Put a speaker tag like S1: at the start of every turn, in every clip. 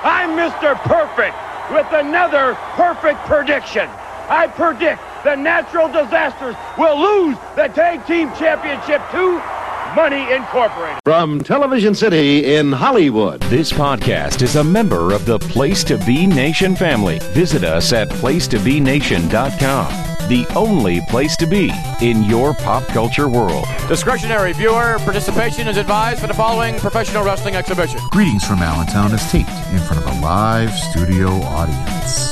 S1: I'm Mr. Perfect with another perfect prediction. I predict the natural disasters will lose the Tag Team Championship to Money Incorporated.
S2: From Television City in Hollywood.
S3: This podcast is a member of the Place to Be Nation family. Visit us at placetobenation.com. The only place to be in your pop culture world.
S4: Discretionary viewer participation is advised for the following professional wrestling exhibition.
S5: Greetings from Allentown is taped in front of a live studio audience.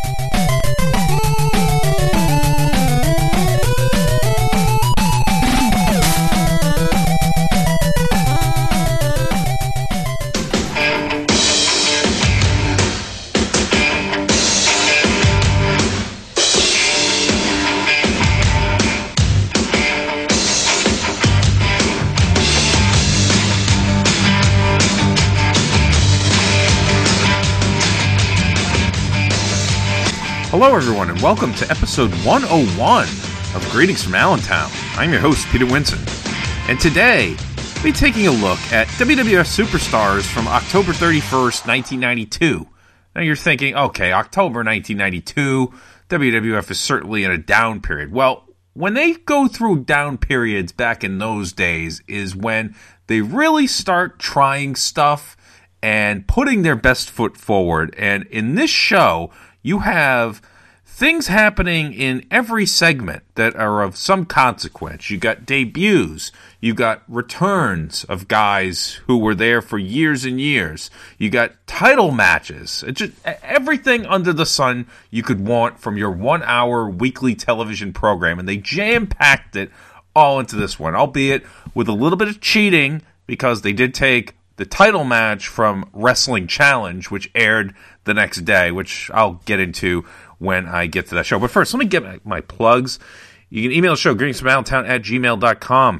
S6: Hello, everyone, and welcome to episode 101 of Greetings from Allentown. I'm your host, Peter Winson, and today we'll be taking a look at WWF Superstars from October 31st, 1992. Now you're thinking, okay, October 1992, WWF is certainly in a down period. Well, when they go through down periods back in those days is when they really start trying stuff and putting their best foot forward. And in this show, you have things happening in every segment that are of some consequence. You got debuts. You got returns of guys who were there for years and years. You got title matches. It's just everything under the sun you could want from your 1 hour weekly television program. And they jam-packed it all into this one, albeit with a little bit of cheating because they did take the title match from Wrestling Challenge, which aired the next day, which I'll get into when I get to that show. But first, let me get my plugs. You can email the show, greetingsfromallentown@gmail.com,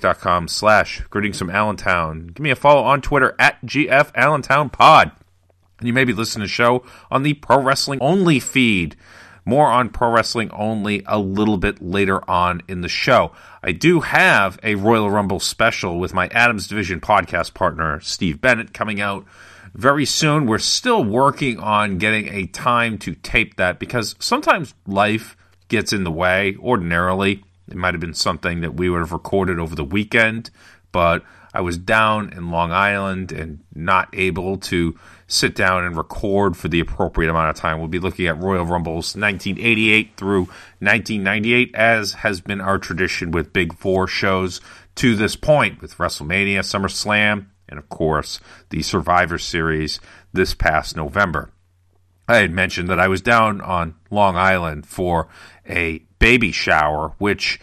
S6: facebook.com/greetingsfromallentown. Give me a follow on Twitter @GFAllentownPod. And you may be listening to the show on the Pro Wrestling Only feed. More on Pro Wrestling Only a little bit later on in the show. I do have a Royal Rumble special with my Adams Division podcast partner, Steve Bennett, coming out very soon. We're still working on getting a time to tape that because sometimes life gets in the way. Ordinarily, it might have been something that we would have recorded over the weekend, but I was down in Long Island and not able to sit down and record for the appropriate amount of time. We'll be looking at Royal Rumbles 1988 through 1998, as has been our tradition with Big Four shows to this point, with WrestleMania, SummerSlam, and of course, the Survivor Series this past November. I had mentioned that I was down on Long Island for a baby shower, which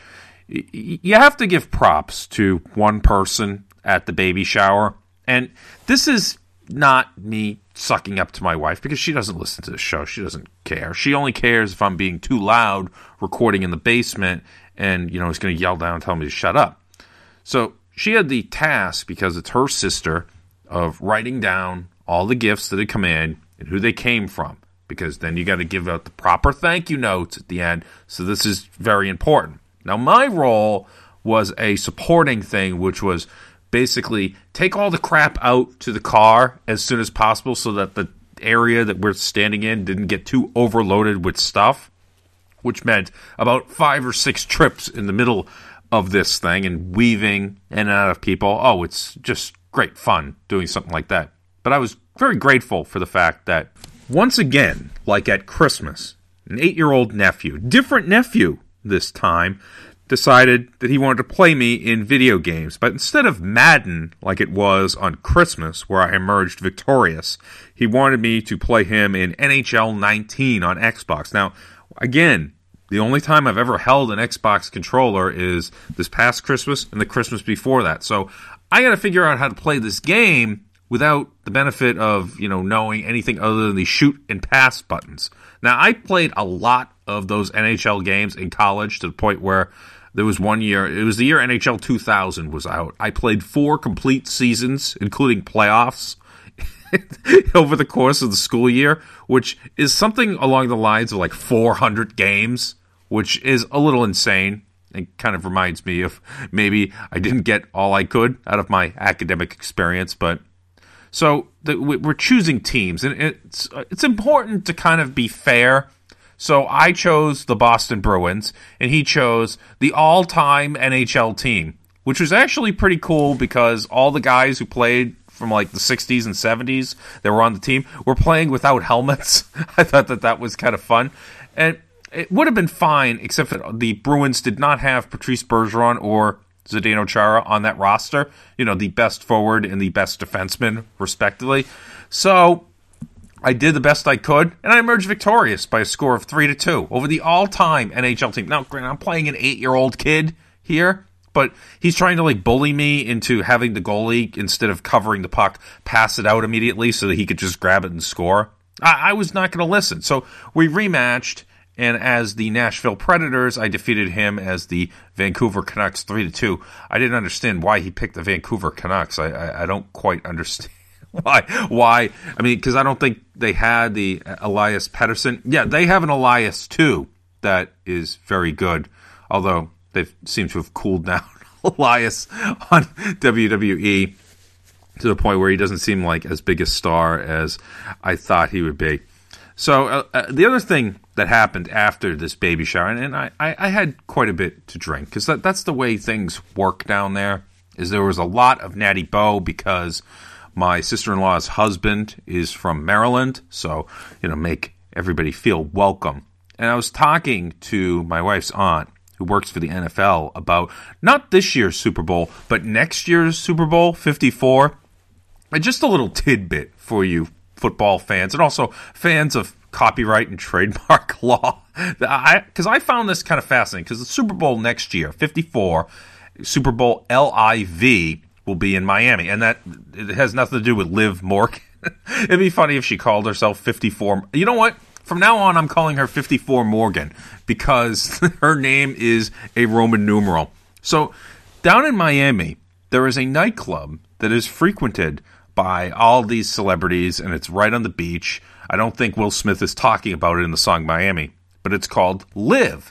S6: you have to give props to one person at the baby shower. And this is not me sucking up to my wife because she doesn't listen to the show. She doesn't care. She only cares if I'm being too loud recording in the basement and, is going to yell down and tell me to shut up. So she had the task, because it's her sister, of writing down all the gifts that had come in and who they came from, because then you got to give out the proper thank you notes at the end. So this is very important. Now, my role was a supporting thing, which was basically take all the crap out to the car as soon as possible so that the area that we're standing in didn't get too overloaded with stuff, which meant about 5 or 6 trips in the middle of this thing and weaving in and out of people. Oh, it's just great fun doing something like that. But I was very grateful for the fact that once again, like at Christmas, an 8-year-old nephew, different nephew this time, decided that he wanted to play me in video games. But instead of Madden, like it was on Christmas, where I emerged victorious, he wanted me to play him in NHL 19 on Xbox. Now, again, the only time I've ever held an Xbox controller is this past Christmas and the Christmas before that. So I got to figure out how to play this game without the benefit of, knowing anything other than the shoot and pass buttons. Now, I played a lot of those NHL games in college to the point where there was one year, it was the year NHL 2000 was out. I played 4 complete seasons, including playoffs, over the course of the school year, which is something along the lines of like 400 games, which is a little insane. It kind of reminds me of maybe I didn't get all I could out of my academic experience, but So we're choosing teams, and it's important to kind of be fair. So I chose the Boston Bruins, and he chose the all-time NHL team, which was actually pretty cool because all the guys who played from like the 60s and 70s that were on the team were playing without helmets. I thought that was kind of fun. And it would have been fine, except that the Bruins did not have Patrice Bergeron or Zdeno Chara on that roster, the best forward and the best defenseman, respectively. So I did the best I could, and I emerged victorious by a score of 3-2 over the all-time NHL team. Now, granted, I'm playing an 8-year-old kid here, but he's trying to bully me into having the goalie, instead of covering the puck, pass it out immediately so that he could just grab it and score. I was not going to listen. So we rematched, and as the Nashville Predators, I defeated him as the Vancouver Canucks 3-2. I didn't understand why he picked the Vancouver Canucks. I don't quite understand why. I mean, because I don't think they had the Elias Pettersson. Yeah, they have an Elias too that is very good, although they seem to have cooled down Elias on WWE to the point where he doesn't seem like as big a star as I thought he would be. So the other thing that happened after this baby shower, and I had quite a bit to drink, because that's the way things work down there, is there was a lot of Natty Boh because my sister-in-law's husband is from Maryland, so, make everybody feel welcome. And I was talking to my wife's aunt, who works for the NFL, about not this year's Super Bowl, but next year's Super Bowl 54. And just a little tidbit for you football fans, and also fans of copyright and trademark law. Because I found this kind of fascinating, because the Super Bowl next year, 54, Super Bowl LIV, will be in Miami, and that it has nothing to do with Liv Morgan. It'd be funny if she called herself 54. You know what? From now on, I'm calling her 54 Morgan, because her name is a Roman numeral. So, down in Miami, there is a nightclub that is frequented by all these celebrities, and it's right on the beach. I don't think Will Smith is talking about it in the song Miami, but it's called Liv,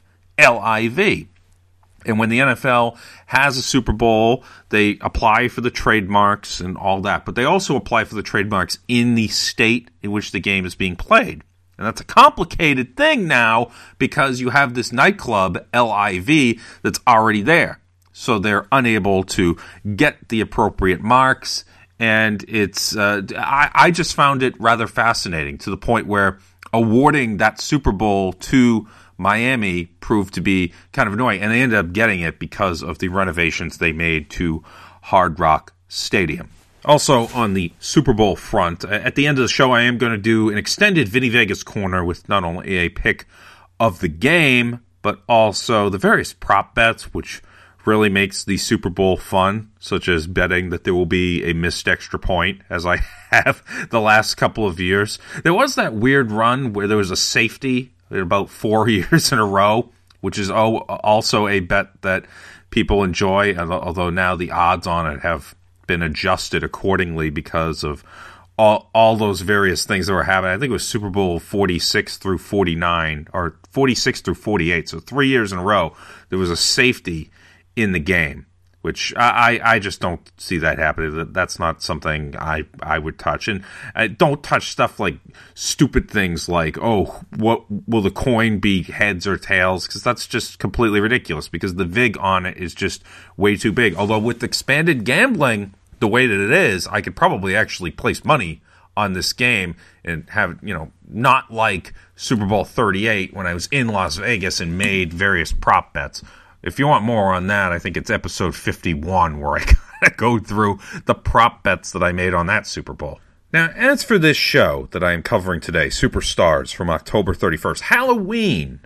S6: L-I-V. And when the NFL has a Super Bowl, they apply for the trademarks and all that, but they also apply for the trademarks in the state in which the game is being played. And that's a complicated thing now, because you have this nightclub, LIV, that's already there. So they're unable to get the appropriate marks, and it's I just found it rather fascinating, to the point where awarding that Super Bowl to Miami proved to be kind of annoying, and they ended up getting it because of the renovations they made to Hard Rock Stadium. Also, on the Super Bowl front, at the end of the show, I am going to do an extended Vinny Vegas corner with not only a pick of the game, but also the various prop bets, which really makes the Super Bowl fun, such as betting that there will be a missed extra point, as I have the last couple of years. There was that weird run where there was a safety about 4 years in a row, which is also a bet that people enjoy, although now the odds on it have been adjusted accordingly because of all those various things that were happening. I think it was Super Bowl 46 through 49, or 46 through 48, so 3 years in a row, there was a safety in the game, which I just don't see that happening. That's not something I would touch. And I don't touch stuff like stupid things like, what will the coin be, heads or tails? Because that's just completely ridiculous, because the VIG on it is just way too big. Although with expanded gambling the way that it is, I could probably actually place money on this game and have, not like Super Bowl 38 when I was in Las Vegas and made various prop bets. If you want more on that, I think it's episode 51 where I kind of go through the prop bets that I made on that Super Bowl. Now, as for this show that I am covering today, Superstars from October 31st, Halloween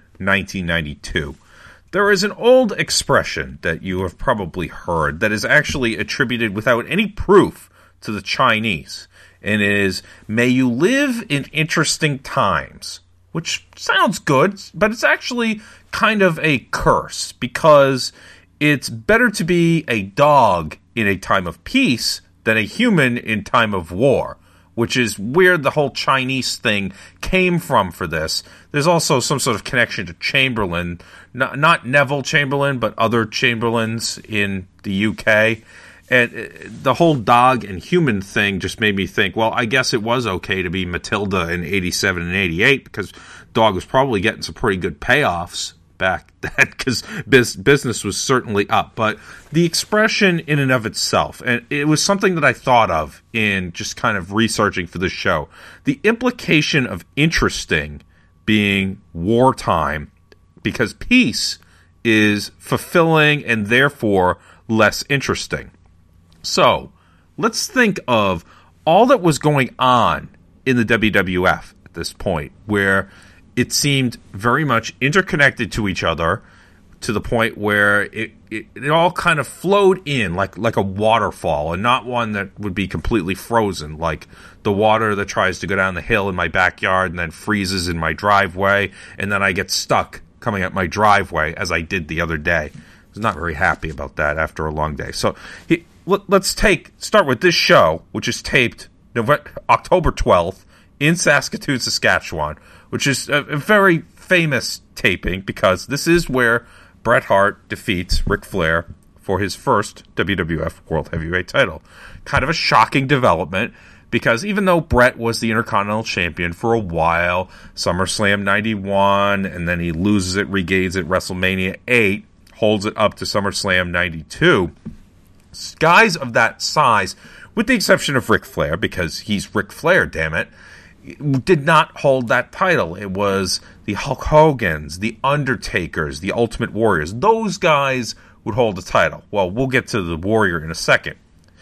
S6: 1992, there is an old expression that you have probably heard that is actually attributed without any proof to the Chinese, and it is, "May you live in interesting times," which sounds good, but it's actually kind of a curse, because it's better to be a dog in a time of peace than a human in time of war, which is where the whole Chinese thing came from for this. There's also some sort of connection to Chamberlain, not Neville Chamberlain, but other Chamberlains in the UK. And the whole dog and human thing just made me think, well, I guess it was okay to be Matilda in 87 and 88 because dog was probably getting some pretty good payoffs back then because business was certainly up. But the expression in and of itself, and it was something that I thought of in just kind of researching for this show, the implication of interesting being wartime, because peace is fulfilling and therefore less interesting. So let's think of all that was going on in the WWF at this point, where it seemed very much interconnected to each other to the point where it all kind of flowed in like a waterfall, and not one that would be completely frozen, like the water that tries to go down the hill in my backyard and then freezes in my driveway, and then I get stuck coming up my driveway, as I did the other day. I was not very happy about that after a long day. So let's start with this show, which is taped October 12th in Saskatoon, Saskatchewan, which is a very famous taping because this is where Bret Hart defeats Ric Flair for his first WWF World Heavyweight title. Kind of a shocking development because even though Bret was the Intercontinental Champion for a while, SummerSlam 91, and then he loses it, regains it, WrestleMania 8, holds it up to SummerSlam 92, guys of that size, with the exception of Ric Flair, because he's Ric Flair, damn it, did not hold that title. It was the Hulk Hogans, the Undertakers, the Ultimate Warriors. Those guys would hold the title. Well, we'll get to the Warrior in a second.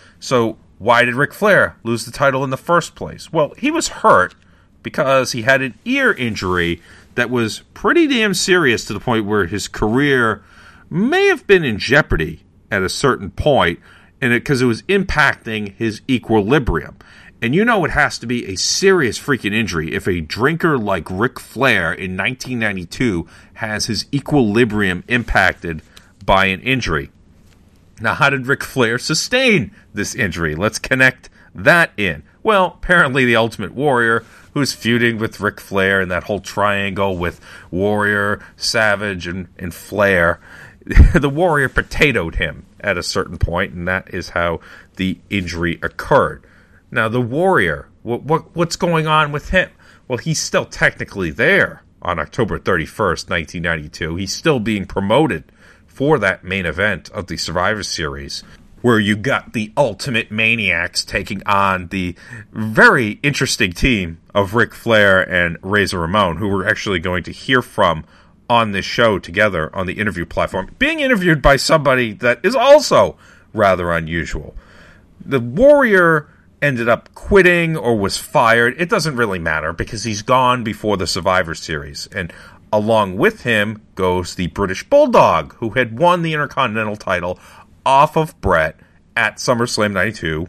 S6: So why did Ric Flair lose the title in the first place? Well, he was hurt because he had an ear injury that was pretty damn serious to the point where his career may have been in jeopardy at a certain point, and because it was impacting his equilibrium. And you know it has to be a serious freaking injury if a drinker like Ric Flair in 1992 has his equilibrium impacted by an injury. Now, how did Ric Flair sustain this injury? Let's connect that in. Well, apparently the Ultimate Warrior, who's feuding with Ric Flair and that whole triangle with Warrior, Savage, and Flair, the Warrior potatoed him at a certain point, and that is how the injury occurred. Now, the Warrior, what's going on with him? Well, he's still technically there on October 31st, 1992. He's still being promoted for that main event of the Survivor Series, where you got the Ultimate Maniacs taking on the very interesting team of Ric Flair and Razor Ramon, who we're actually going to hear from on this show together on the interview platform, being interviewed by somebody that is also rather unusual. The Warrior ended up quitting or was fired. It doesn't really matter because he's gone before the Survivor Series. And along with him goes the British Bulldog, who had won the Intercontinental title off of Bret at SummerSlam 92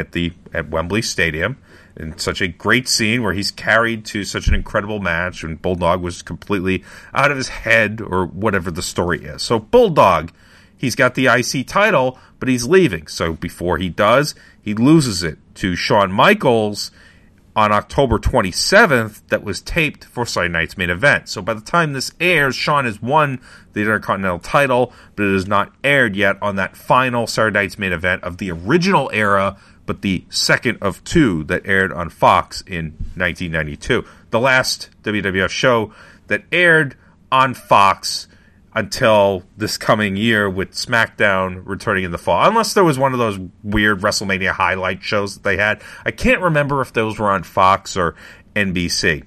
S6: at Wembley Stadium. In such a great scene where he's carried to such an incredible match and Bulldog was completely out of his head or whatever the story is. So Bulldog, he's got the IC title, but he's leaving. So before he does, he loses it to Shawn Michaels on October 27th that was taped for Saturday night's main event. So by the time this airs, Shawn has won the Intercontinental title, but it is not aired yet on that final Saturday night's main event of the original era, but the second of two that aired on Fox in 1992. The last WWF show that aired on Fox until this coming year with SmackDown returning in the fall. Unless there was one of those weird WrestleMania highlight shows that they had. I can't remember if those were on Fox or NBC.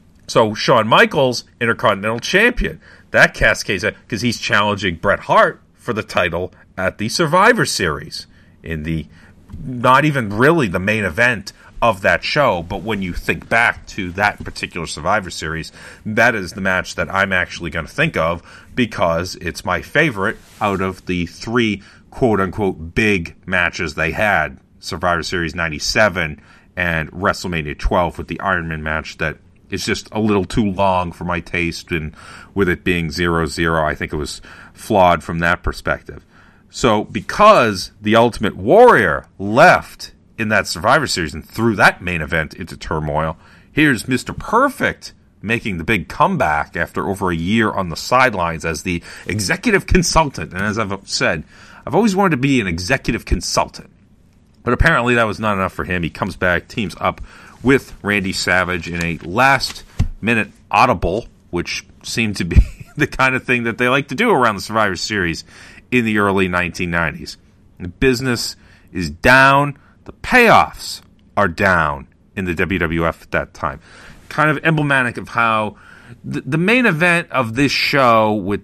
S6: So Shawn Michaels, Intercontinental Champion. That cascades because he's challenging Bret Hart for the title at the Survivor Series in the not even really the main event of that show, but when you think back to that particular Survivor Series, that is the match that I'm actually going to think of because it's my favorite out of the three quote-unquote big matches they had, Survivor Series 97 and WrestleMania 12 with the Iron Man match that is just a little too long for my taste, and with it being 0-0, I think it was flawed from that perspective. So because the Ultimate Warrior left in that Survivor Series and threw that main event into turmoil, here's Mr. Perfect making the big comeback after over a year on the sidelines as the executive consultant. And as I've said, I've always wanted to be an executive consultant. But apparently that was not enough for him. He comes back, teams up with Randy Savage in a last-minute audible, which seemed to be the kind of thing that they like to do around the Survivor Series in the early 1990s. The business is down. The payoffs are down in the WWF at that time. Kind of emblematic of how the main event of this show with,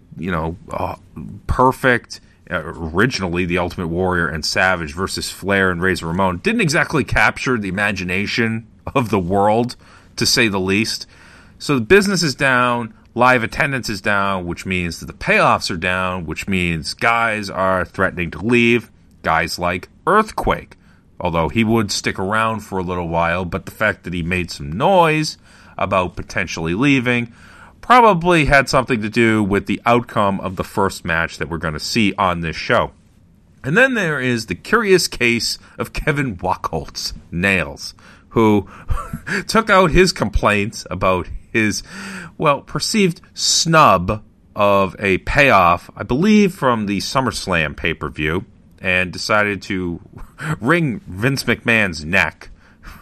S6: Perfect, originally the Ultimate Warrior and Savage versus Flair and Razor Ramon, didn't exactly capture the imagination of the world, to say the least. So the business is down, live attendance is down, which means that the payoffs are down, which means guys are threatening to leave. Guys like Earthquake, although he would stick around for a little while, but the fact that he made some noise about potentially leaving probably had something to do with the outcome of the first match that we're going to see on this show. And then there is the curious case of Kevin Wachholtz Nails, who took out his complaints about his, perceived snub of a payoff, I believe from the SummerSlam pay-per-view, and decided to wring Vince McMahon's neck.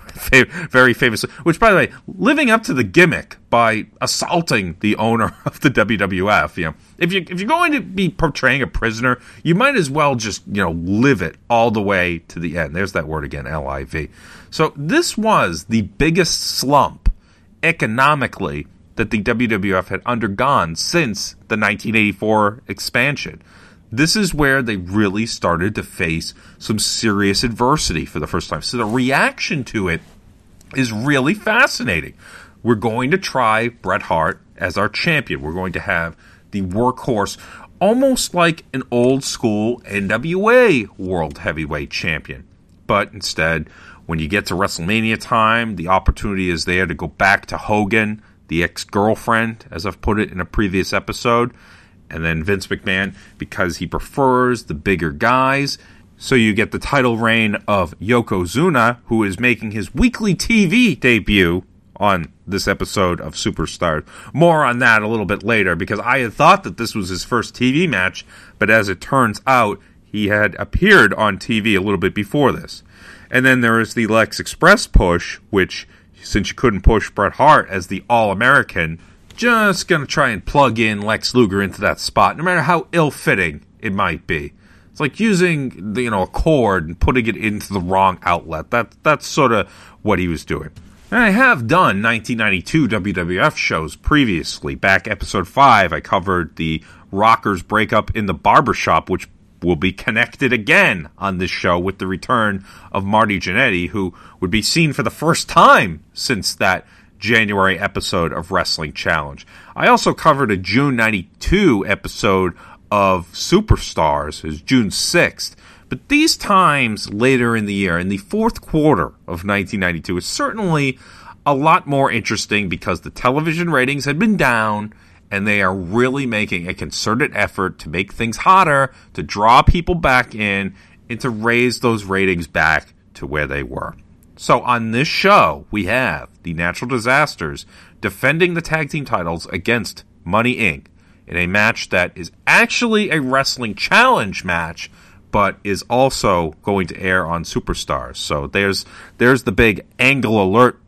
S6: Very famously, which, by the way, living up to the gimmick by assaulting the owner of the WWF. If you're going to be portraying a prisoner, you might as well just live it all the way to the end. There's that word again, LIV. So this was the biggest slump economically that the WWF had undergone since the 1984 expansion. This is where they really started to face some serious adversity for the first time. So the reaction to it is really fascinating. We're going to try Bret Hart as our champion. We're going to have the workhorse, almost like an old school NWA World Heavyweight Champion. But instead, when you get to WrestleMania time, the opportunity is there to go back to Hogan, the ex-girlfriend, as I've put it in a previous episode. And then Vince McMahon, because he prefers the bigger guys. So you get the title reign of Yokozuna, who is making his weekly TV debut on this episode of Superstars. More on that a little bit later, because I had thought that this was his first TV match, but as it turns out, he had appeared on TV a little bit before this. And then there is the Lex Express push, which, since you couldn't push Bret Hart as the All-American, just going to try and plug in Lex Luger into that spot, no matter how ill-fitting it might be. It's like using a cord and putting it into the wrong outlet. That's sort of what he was doing. And I have done 1992 WWF shows previously. Back episode 5, I covered the Rockers breakup in the barbershop, which will be connected again on this show with the return of Marty Jannetty, who would be seen for the first time since that January episode of Wrestling Challenge. I also covered a June 92 episode of Superstars. It was June 6th. But these times later in the year, in the fourth quarter of 1992, is certainly a lot more interesting because the television ratings had been down and they are really making a concerted effort to make things hotter, to draw people back in, and to raise those ratings back to where they were. So on this show, we have the Natural Disasters defending the tag team titles against Money Inc. in a match that is actually a Wrestling Challenge match, but is also going to air on Superstars. So there's the big angle alert,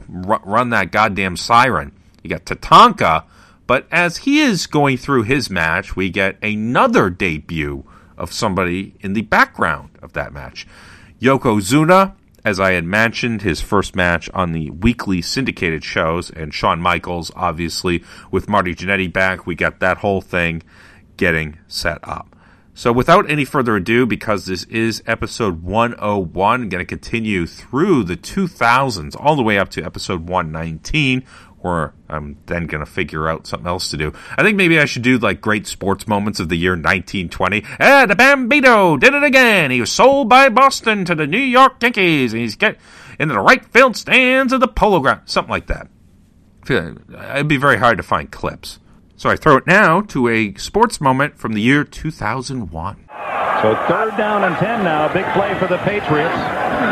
S6: run that goddamn siren. You got Tatanka, but as he is going through his match, we get another debut of somebody in the background of that match. Yokozuna, as I had mentioned, his first match on the weekly syndicated shows, and Shawn Michaels, obviously, with Marty Jannetty back, we got that whole thing getting set up. So without any further ado, because this is episode 101, I'm going to continue through the 2000s, all the way up to episode 119, where I'm then going to figure out something else to do. I think maybe I should do like great sports moments of the year 1920. The Bambino did it again. He was sold by Boston to the New York Yankees, and he's get into the right field stands of the Polo Ground. Something like that. It'd be very hard to find clips. So I throw it now to a sports moment from the year 2001.
S7: So 3rd down and 10 now. Big play for the Patriots.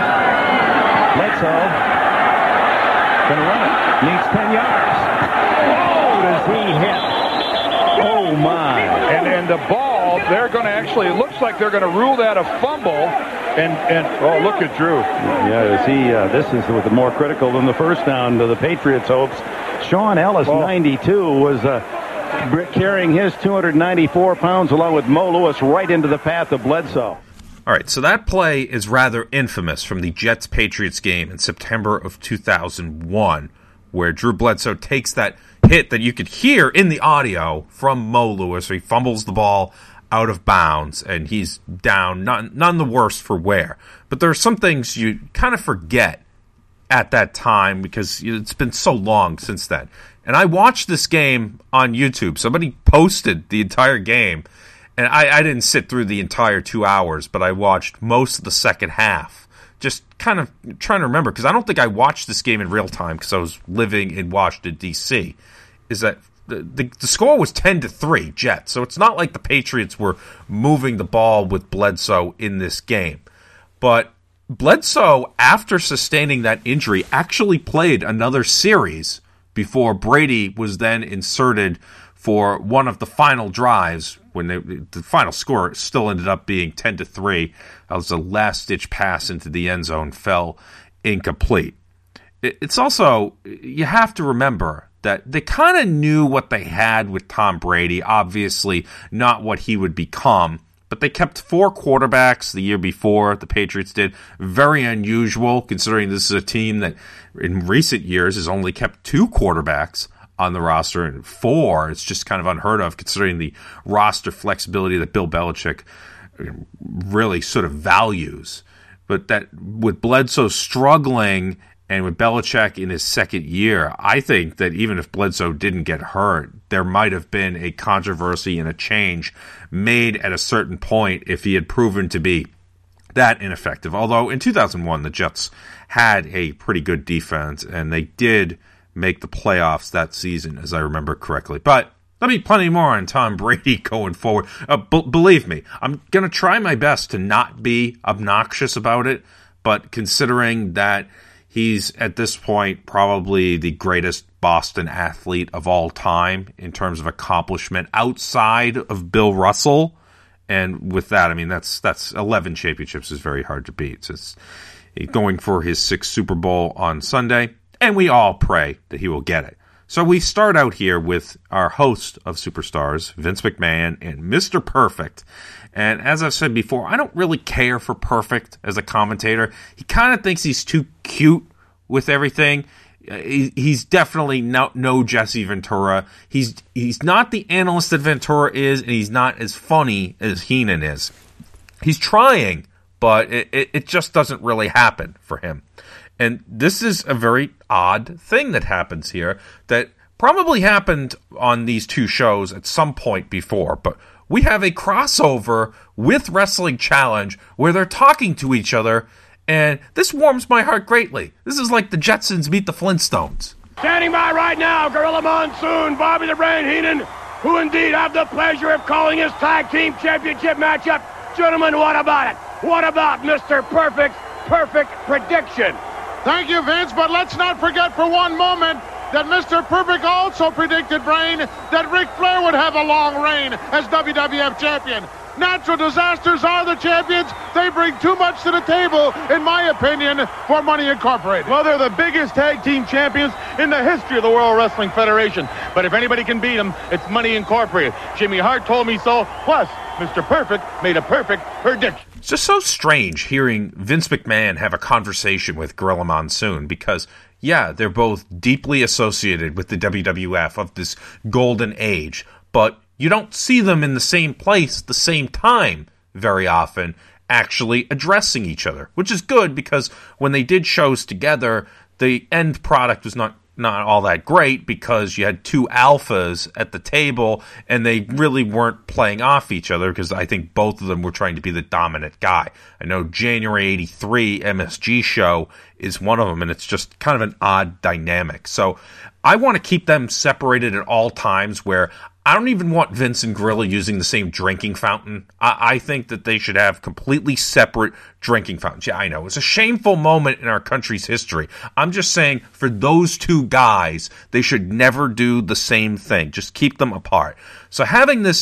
S7: Bledsoe going to run it. Needs 10 yards. Oh, does he hit? Oh, my.
S1: And the ball
S8: Well, they're going to actually, it looks like they're going to rule that a fumble. And oh, look at Drew.
S7: Yeah, this is more critical than the first down to the Patriots' hopes. Sean Ellis, 92, was carrying his 294 pounds along with Mo Lewis right into the path of Bledsoe.
S6: All right, so that play is rather infamous from the Jets-Patriots game in September of 2001, where Drew Bledsoe takes that hit that you could hear in the audio from Mo Lewis, where he fumbles the ball out of bounds, and he's down, none the worse for wear. But there are some things you kind of forget at that time because it's been so long since then. And I watched this game on YouTube. Somebody posted the entire game, and I didn't sit through the entire 2 hours, but I watched most of the second half. Just kind of trying to remember, because I don't think I watched this game in real time because I was living in Washington, D.C., is that the score was 10-3 Jets. So it's not like the Patriots were moving the ball with Bledsoe in this game. But Bledsoe, after sustaining that injury, actually played another series before Brady was then inserted for one of the final drives when the final score still ended up being 10-3. That was a last-ditch pass into the end zone, fell incomplete. It's also, you have to remember that they kind of knew what they had with Tom Brady, obviously not what he would become, but they kept 4 quarterbacks the year before, the Patriots did. Very unusual, considering this is a team that in recent years has only kept 2 quarterbacks on the roster, and 4, it's just kind of unheard of, considering the roster flexibility that Bill Belichick really sort of values. But that with Bledsoe struggling and with Belichick in his second year, I think that even if Bledsoe didn't get hurt, there might have been a controversy and a change made at a certain point if he had proven to be that ineffective. Although in 2001, the Jets had a pretty good defense, and they did make the playoffs that season, as I remember correctly. But there'll be plenty more on Tom Brady going forward. Believe me, I'm going to try my best to not be obnoxious about it, but considering that he's, at this point, probably the greatest Boston athlete of all time in terms of accomplishment outside of Bill Russell. And with that, I mean, that's 11 championships is very hard to beat. So it's going for his 6th Super Bowl on Sunday, and we all pray that he will get it. So we start out here with our host of Superstars, Vince McMahon, and Mr. Perfect. And as I've said before, I don't really care for Perfect as a commentator. He kind of thinks he's too cute with everything. He's definitely no Jesse Ventura. He's not the analyst that Ventura is, and he's not as funny as Heenan is. He's trying, but it just doesn't really happen for him. And this is a very odd thing that happens here that probably happened on these 2 shows at some point before, but we have a crossover with Wrestling Challenge where they're talking to each other, and this warms my heart greatly. This is like the Jetsons meet the Flintstones.
S1: Standing by right now, Gorilla Monsoon, Bobby the Brain Heenan, who indeed have the pleasure of calling his tag team championship matchup. Gentlemen, what about it? What about Mr. Perfect prediction?
S9: Thank you, Vince, but let's not forget for one moment that Mr. Perfect also predicted, Brain, that Ric Flair would have a long reign as WWF champion. Natural disasters are the champions. They bring too much to the table, in my opinion, for Money Incorporated.
S1: Well, they're the biggest tag team champions in the history of the World Wrestling Federation. But if anybody can beat them, it's Money Incorporated. Jimmy Hart told me so. Plus, Mr. Perfect made a perfect prediction.
S6: It's just so strange hearing Vince McMahon have a conversation with Gorilla Monsoon because, yeah, they're both deeply associated with the WWF of this golden age, but you don't see them in the same place at the same time very often actually addressing each other, which is good because when they did shows together, the end product was not all that great because you had 2 alphas at the table and they really weren't playing off each other because I think both of them were trying to be the dominant guy. I know January 83 MSG show is one of them, and it's just kind of an odd dynamic. So I want to keep them separated at all times where I don't even want Vince and Gorilla using the same drinking fountain. I think that they should have completely separate drinking fountains. Yeah, I know. It's a shameful moment in our country's history. I'm just saying, for those 2 guys, they should never do the same thing. Just keep them apart. So having this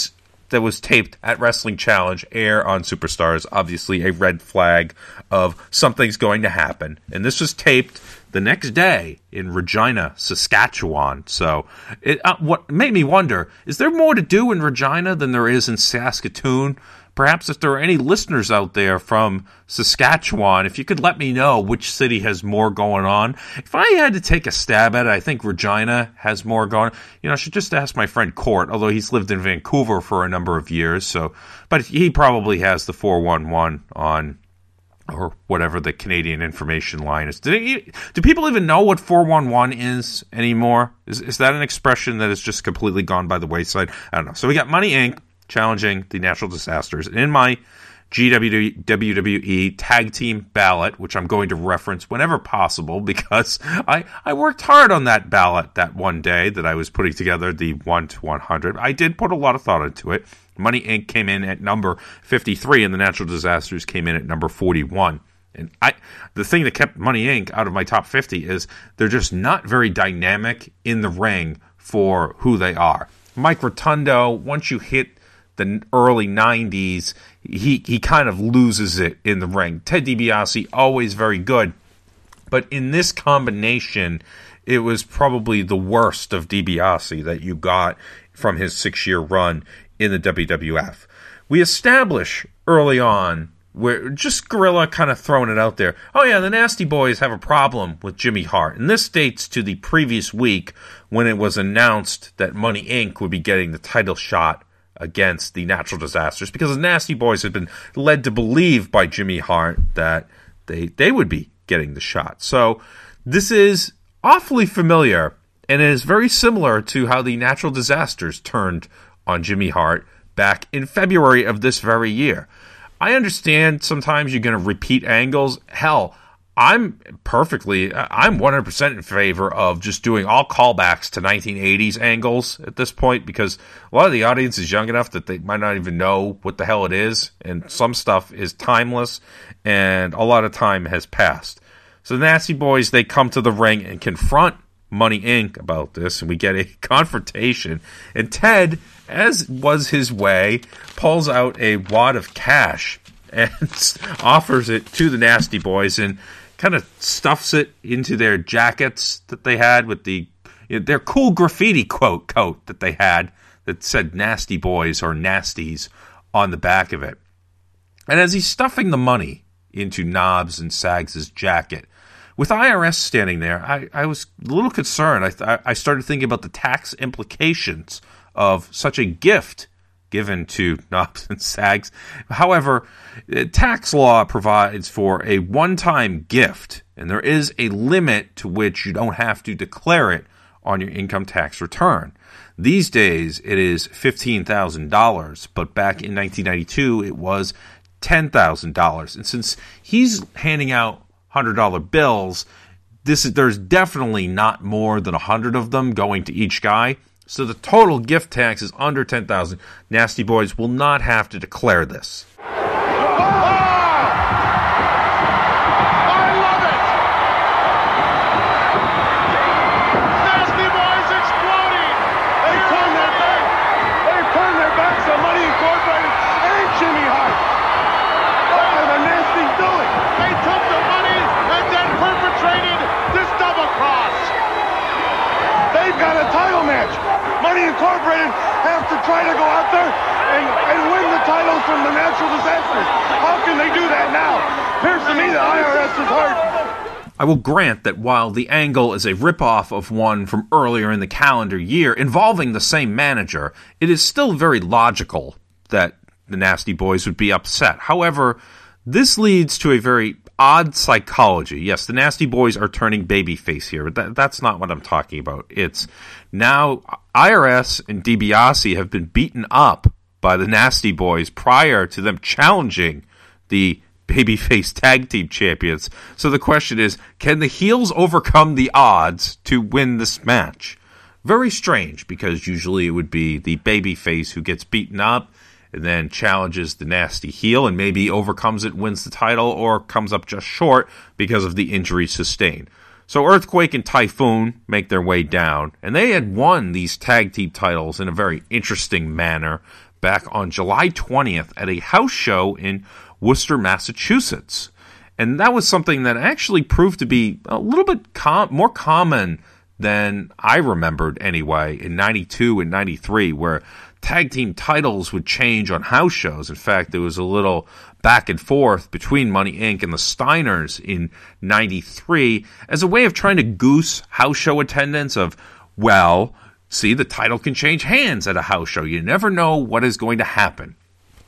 S6: that was taped at Wrestling Challenge air on Superstars. Obviously a red flag of something's going to happen. And this was taped the next day in Regina, Saskatchewan. So what made me wonder, is there more to do in Regina than there is in Saskatoon? Perhaps if there are any listeners out there from Saskatchewan, if you could let me know which city has more going on. If I had to take a stab at it, I think Regina has more going on. I should just ask my friend Court, although he's lived in Vancouver for a number of years. But he probably has the 411 on, or whatever the Canadian information line is. Do people even know what 411 is anymore? Is that an expression that has just completely gone by the wayside? I don't know. So we got Money Inc. challenging the Natural Disasters. And in my WWE tag team ballot, which I'm going to reference whenever possible because I worked hard on that ballot that one day that I was putting together, the 1 to 100. I did put a lot of thought into it. Money Inc. came in at number 53 and the Natural Disasters came in at number 41. And the thing that kept Money Inc. out of my top 50 is they're just not very dynamic in the ring for who they are. Mike Rotundo, once you hit the early 90s, he kind of loses it in the ring. Ted DiBiase, always very good. But in this combination, it was probably the worst of DiBiase that you got from his 6-year run in the WWF. We establish early on, where just Gorilla kind of throwing it out there, oh yeah, the Nasty Boys have a problem with Jimmy Hart. And this dates to the previous week when it was announced that Money Inc. would be getting the title shot against the Natural Disasters, because the Nasty Boys had been led to believe by Jimmy Hart that they would be getting the shot. So this is awfully familiar, and it is very similar to how the Natural Disasters turned on Jimmy Hart back in February of this very year. I understand sometimes you're going to repeat angles. Hell, I'm 100% in favor of just doing all callbacks to 1980s angles at this point, because a lot of the audience is young enough that they might not even know what the hell it is, and some stuff is timeless, and a lot of time has passed. So the Nasty Boys, they come to the ring and confront Money Inc. about this, and we get a confrontation, and Ted, as was his way, pulls out a wad of cash and offers it to the Nasty Boys, and kind of stuffs it into their jackets that they had with their cool graffiti coat that they had that said Nasty Boys or Nasties on the back of it. And as he's stuffing the money into Knobbs and Sags' jacket, with IRS standing there, I was a little concerned. I started thinking about the tax implications of such a gift given to Knobbs and Sags. However, tax law provides for a one-time gift, and there is a limit to which you don't have to declare it on your income tax return. These days, it is $15,000, but back in 1992, it was $10,000. And since he's handing out $100 bills, there's definitely not more than 100 of them going to each guy. So the total gift tax is under $10,000. Nasty Boys will not have to declare this.
S1: Money Incorporated have to try to go out there and win the titles from the Natural Disasters. How can they do that now? Appears to me the IRS is hard.
S6: I will grant that while the angle is a ripoff of one from earlier in the calendar year involving the same manager, it is still very logical that the Nasty Boys would be upset. However, this leads to a very odd psychology. Yes, the Nasty Boys are turning babyface here, but that's not what I'm talking about. It's now IRS and DiBiase have been beaten up by the Nasty Boys prior to them challenging the babyface tag team champions. So the question is, can the heels overcome the odds to win this match? Very strange, because usually it would be the babyface who gets beaten up and then challenges the nasty heel and maybe overcomes it, wins the title, or comes up just short because of the injury sustained. So Earthquake and Typhoon make their way down, and they had won these tag team titles in a very interesting manner back on July 20th at a house show in Worcester, Massachusetts. And that was something that actually proved to be a little bit more common than I remembered anyway in 92 and 93, where tag team titles would change on house shows. In fact, there was a little back and forth between Money Inc. and the Steiners in 93 as a way of trying to goose house show attendance of, well, see, the title can change hands at a house show. You never know what is going to happen.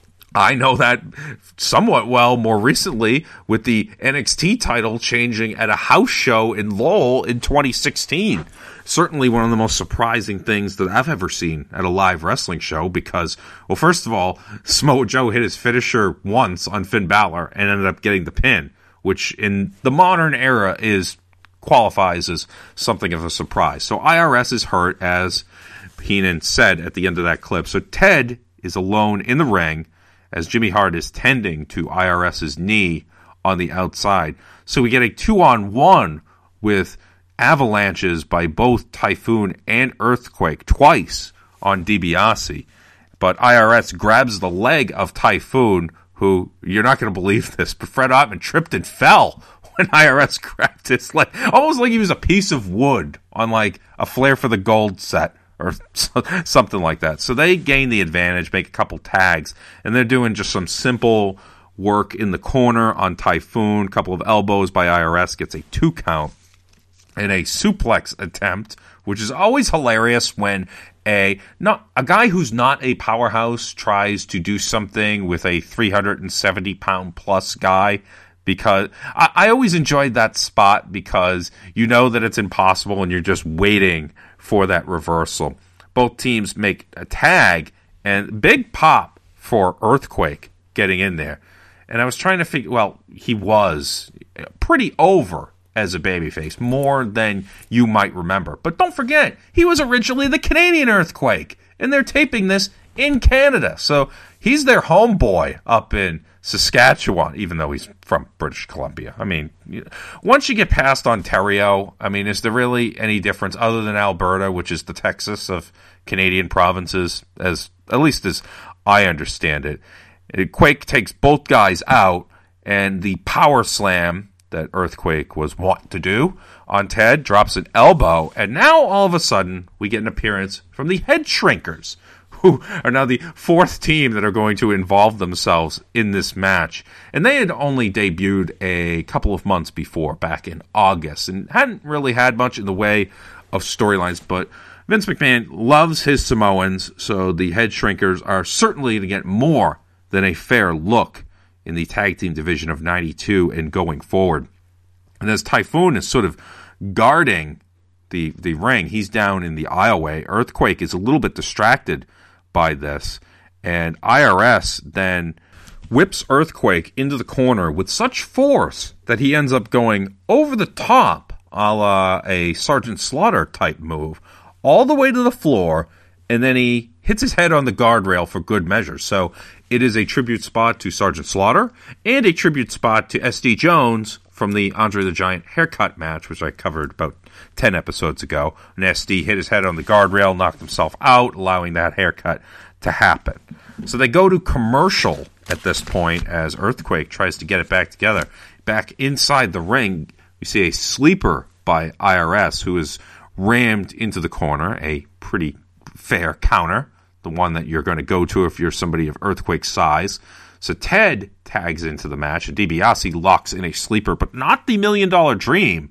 S6: I know that somewhat well more recently with the NXT title changing at a house show in Lowell in 2016. Certainly one of the most surprising things that I've ever seen at a live wrestling show because, well, first of all, Samoa Joe hit his finisher once on Finn Balor and ended up getting the pin, which in the modern era qualifies as something of a surprise. So IRS is hurt, as Heenan said at the end of that clip. So Ted is alone in the ring as Jimmy Hart is tending to IRS's knee on the outside. So we get a 2-on-1 with avalanches by both Typhoon and Earthquake twice on DiBiase. But IRS grabs the leg of Typhoon, who, you're not going to believe this, but Fred Ottman tripped and fell when IRS grabbed his leg. Almost like he was a piece of wood on like a Flair for the Gold set or something like that. So they gain the advantage, make a couple tags, and they're doing just some simple work in the corner on Typhoon. A couple of elbows by IRS, gets a 2 count, and a suplex attempt, which is always hilarious when a guy who's not a powerhouse tries to do something with a 370-pound plus guy. Because I always enjoyed that spot because you know that it's impossible and you're just waiting for that reversal. Both teams make a tag and big pop for Earthquake getting in there. And I was trying to figure, well, he was pretty over as a babyface, more than you might remember. But don't forget, he was originally the Canadian Earthquake, and they're taping this in Canada. So he's their homeboy up in Saskatchewan, even though he's from British Columbia. I mean, once you get past Ontario, I mean, is there really any difference other than Alberta, which is the Texas of Canadian provinces, at least as I understand it? Quake takes both guys out, and the power slam that Earthquake was wont to do on Ted drops an elbow, and now all of a sudden we get an appearance from the Head Shrinkers, who are now the 4th team that are going to involve themselves in this match. And they had only debuted a couple of months before, back in August, and hadn't really had much in the way of storylines. But Vince McMahon loves his Samoans, so the Head Shrinkers are certainly going to get more than a fair look in the tag team division of 92 and going forward. And as Typhoon is sort of guarding the ring, he's down in the aisleway. Earthquake is a little bit distracted by this, and IRS then whips Earthquake into the corner with such force that he ends up going over the top, a la a Sergeant Slaughter type move, all the way to the floor, and then he hits his head on the guardrail for good measure. So it is a tribute spot to Sergeant Slaughter and a tribute spot to SD Jones from the Andre the Giant haircut match, which I covered about 10 episodes ago. And SD hit his head on the guardrail, knocked himself out, allowing that haircut to happen. So they go to commercial at this point as Earthquake tries to get it back together. Back inside the ring, we see a sleeper by IRS who is rammed into the corner, a pretty fair counter, the one that you're going to go to if you're somebody of Earthquake's size. So Ted tags into the match, and DiBiase locks in a sleeper, but not the $1 Million Dream.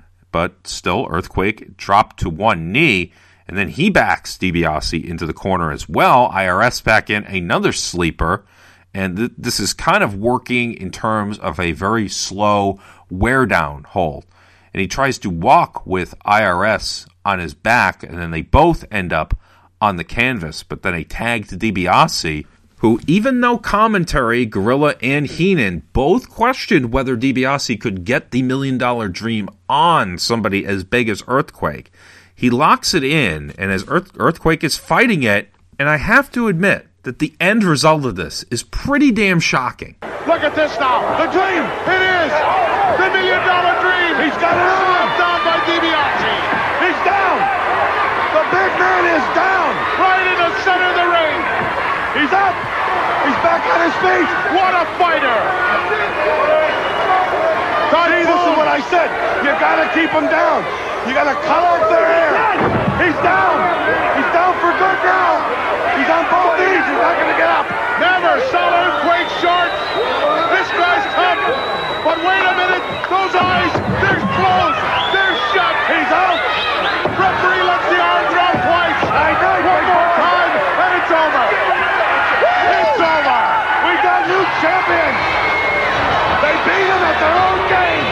S6: But still, Earthquake dropped to one knee, and then he backs DiBiase into the corner as well. IRS back in another sleeper, and this is kind of working in terms of a very slow wear-down hold. And he tries to walk with IRS on his back, and then they both end up on the canvas. But then a tag to DiBiase, who, even though commentary, Gorilla and Heenan both questioned whether DiBiase could get the $1 Million Dream on somebody as big as Earthquake, he locks it in, and as Earthquake is fighting it, and I have to admit that the end result of this is pretty damn shocking.
S9: Look at this now. The Dream. It is the $1 Million Dream.
S1: He's got it on.
S9: Down by DiBiase.
S1: He's down. The big man is down.
S9: Right in the center of the ring.
S1: He's up. He's back on his feet.
S9: What a fighter!
S1: See, this is what I said. You gotta keep him down. You gotta cut off their hair. He's down. He's down for good now. He's on both knees. He's not gonna get up.
S9: Never sell Earthquake short. This guy's tough. But wait a minute. Those eyes, they're closed. They're shut.
S1: He's out.
S9: Referee lets the arm drop twice. One more time, and it's over. It's over.
S1: We got new champions. They beat him at their own game.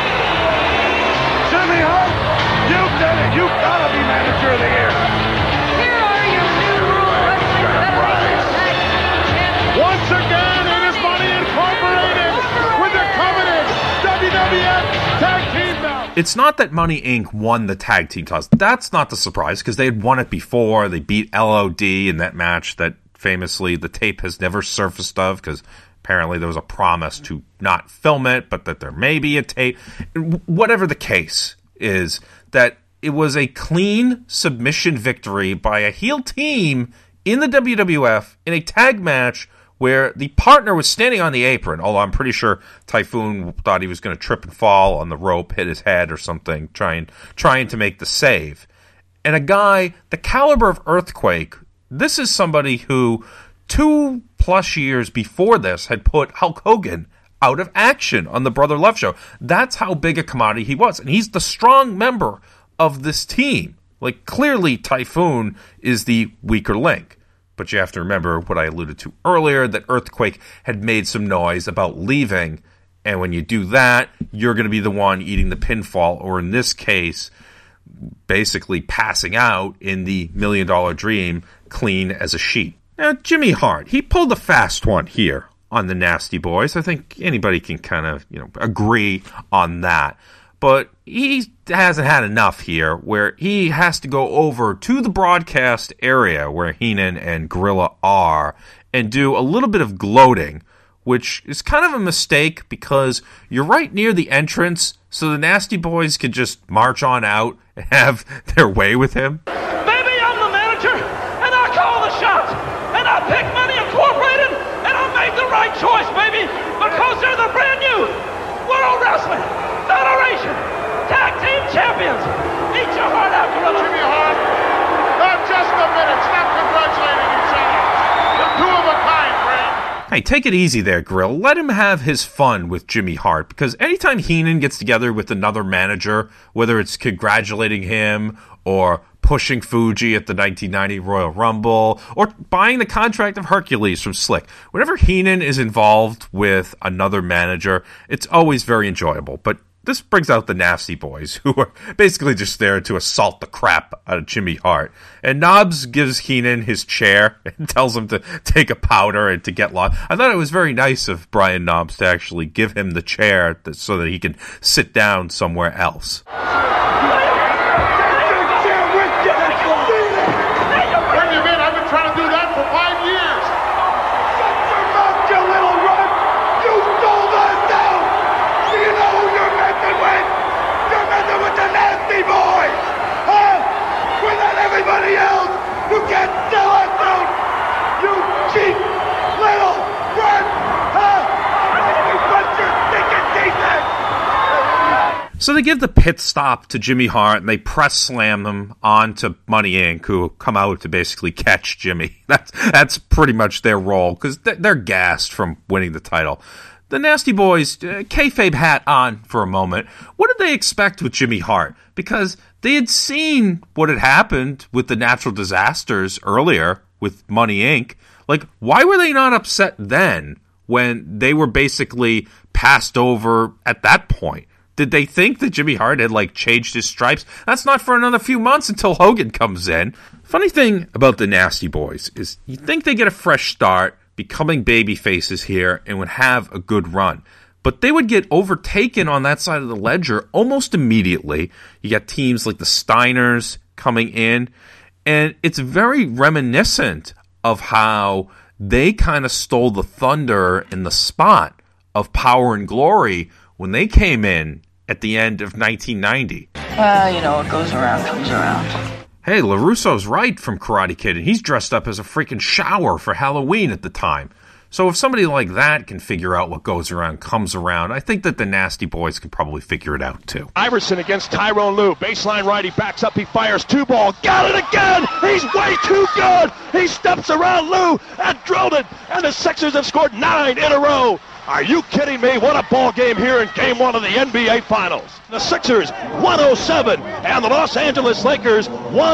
S1: Jimmy Hart, you did it. You gotta be manager of the year.
S10: Here are your new World Wrestling Federation champions.
S9: Once again, it is Money Incorporated with the coveted WWF Tag Team belt.
S6: It's not that Money Inc. won the tag team toss. That's not the surprise, because they had won it before. They beat LOD in that match that famously the tape has never surfaced of, because apparently there was a promise to not film it, but that there may be a tape. Whatever the case is, that it was a clean submission victory by a heel team in the WWF in a tag match where the partner was standing on the apron, although I'm pretty sure Typhoon thought he was going to trip and fall on the rope, hit his head or something, trying to make the save. And a guy the caliber of Earthquake, this is somebody who 2+ years before this had put Hulk Hogan out of action on the Brother Love show. That's how big a commodity he was. And he's the strong member of this team. Like, clearly Typhoon is the weaker link. But you have to remember what I alluded to earlier, that Earthquake had made some noise about leaving. And when you do that, you're going to be the one eating the pinfall, or in this case, basically passing out in the $1 Million Dream clean as a sheet. Now, Jimmy Hart, he pulled a fast one here on the Nasty Boys. I think anybody can kind of, agree on that. But he hasn't had enough here, where he has to go over to the broadcast area where Heenan and Gorilla are and do a little bit of gloating, which is kind of a mistake because you're right near the entrance, so the Nasty Boys could just march on out and have their way with him.
S10: Baby, I'm the manager, and I call the shots, and I pick Money Incorporated, and I made the right choice, baby, because they're the brand new World Wrestling Federation Tag Team Champions. Eat your heart out, Gorilla.
S9: Jimmy Hart, just a minute. Stop congratulating each other. You're two of a kind, friend.
S6: Hey, take it easy there, Gorilla. Let him have his fun with Jimmy Hart, because anytime Heenan gets together with another manager, whether it's congratulating him or pushing Fuji at the 1990 Royal Rumble, or buying the contract of Hercules from Slick, whenever Heenan is involved with another manager, it's always very enjoyable. But this brings out the Nasty Boys, who are basically just there to assault the crap out of Jimmy Hart. And Knobbs gives Heenan his chair and tells him to take a powder and to get lost. I thought it was very nice of Brian Knobbs to actually give him the chair so that he can sit down somewhere else.
S9: Trying to do that for 5 years.
S1: Shut your mouth, you little runt! You sold us out! Do you know who you're messing with? You're messing with the Nasty Boys! Huh? We're not everybody else! You can't sell us out! You cheap little runt! Huh? You put your stinking teeth in!
S6: So they give the pit stop to Jimmy Hart, and they press slam them onto Money Inc., who come out to basically catch Jimmy. That's pretty much their role, because they're gassed from winning the title. The Nasty Boys, kayfabe hat on for a moment. What did they expect with Jimmy Hart? Because they had seen what had happened with the natural disasters earlier with Money Inc. Like, why were they not upset then when they were basically passed over at that point? Did they think that Jimmy Hart had, changed his stripes? That's not for another few months until Hogan comes in. Funny thing about the Nasty Boys is you think they get a fresh start, becoming baby faces here, and would have a good run. But they would get overtaken on that side of the ledger almost immediately. You got teams like the Steiners coming in, and it's very reminiscent of how they kind of stole the thunder in the spot of Power and Glory when they came in at the end of 1990.
S10: Well, what goes around comes around.
S6: Hey, LaRusso's right from Karate Kid, and he's dressed up as a freaking shower for Halloween at the time. So if somebody like that can figure out what goes around comes around, I think that the Nasty Boys can probably figure it out too.
S11: Iverson against Tyrone Lue. Baseline right, he backs up, he fires 2 ball. Got it again! He's way too good! He steps around Lue and drilled it, and the Sixers have scored 9 in a row. Are you kidding me? What a ball game here in Game 1 of the NBA Finals. The Sixers 107 and the Los Angeles Lakers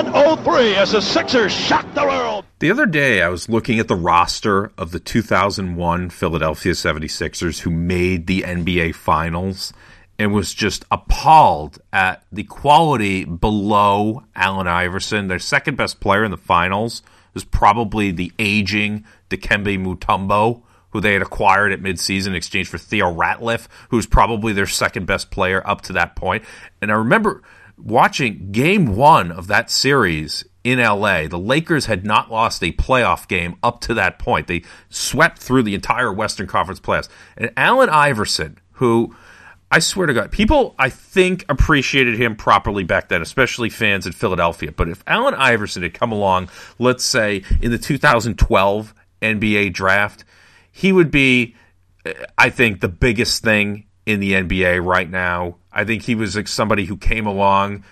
S11: 103 as the Sixers shock the world.
S6: The other day, I was looking at the roster of the 2001 Philadelphia 76ers who made the NBA Finals and was just appalled at the quality below Allen Iverson. Their second best player in the Finals was probably the aging Dikembe Mutombo, who they had acquired at midseason in exchange for Theo Ratliff, who was probably their second best player up to that point. And I remember watching Game 1 of that series in LA. The Lakers had not lost a playoff game up to that point. They swept through the entire Western Conference playoffs. And Allen Iverson, who, I swear to God, people, I think, appreciated him properly back then, especially fans in Philadelphia. But if Allen Iverson had come along, let's say, in the 2012 NBA draft, he would be, I think, the biggest thing in the NBA right now. I think he was like somebody who came along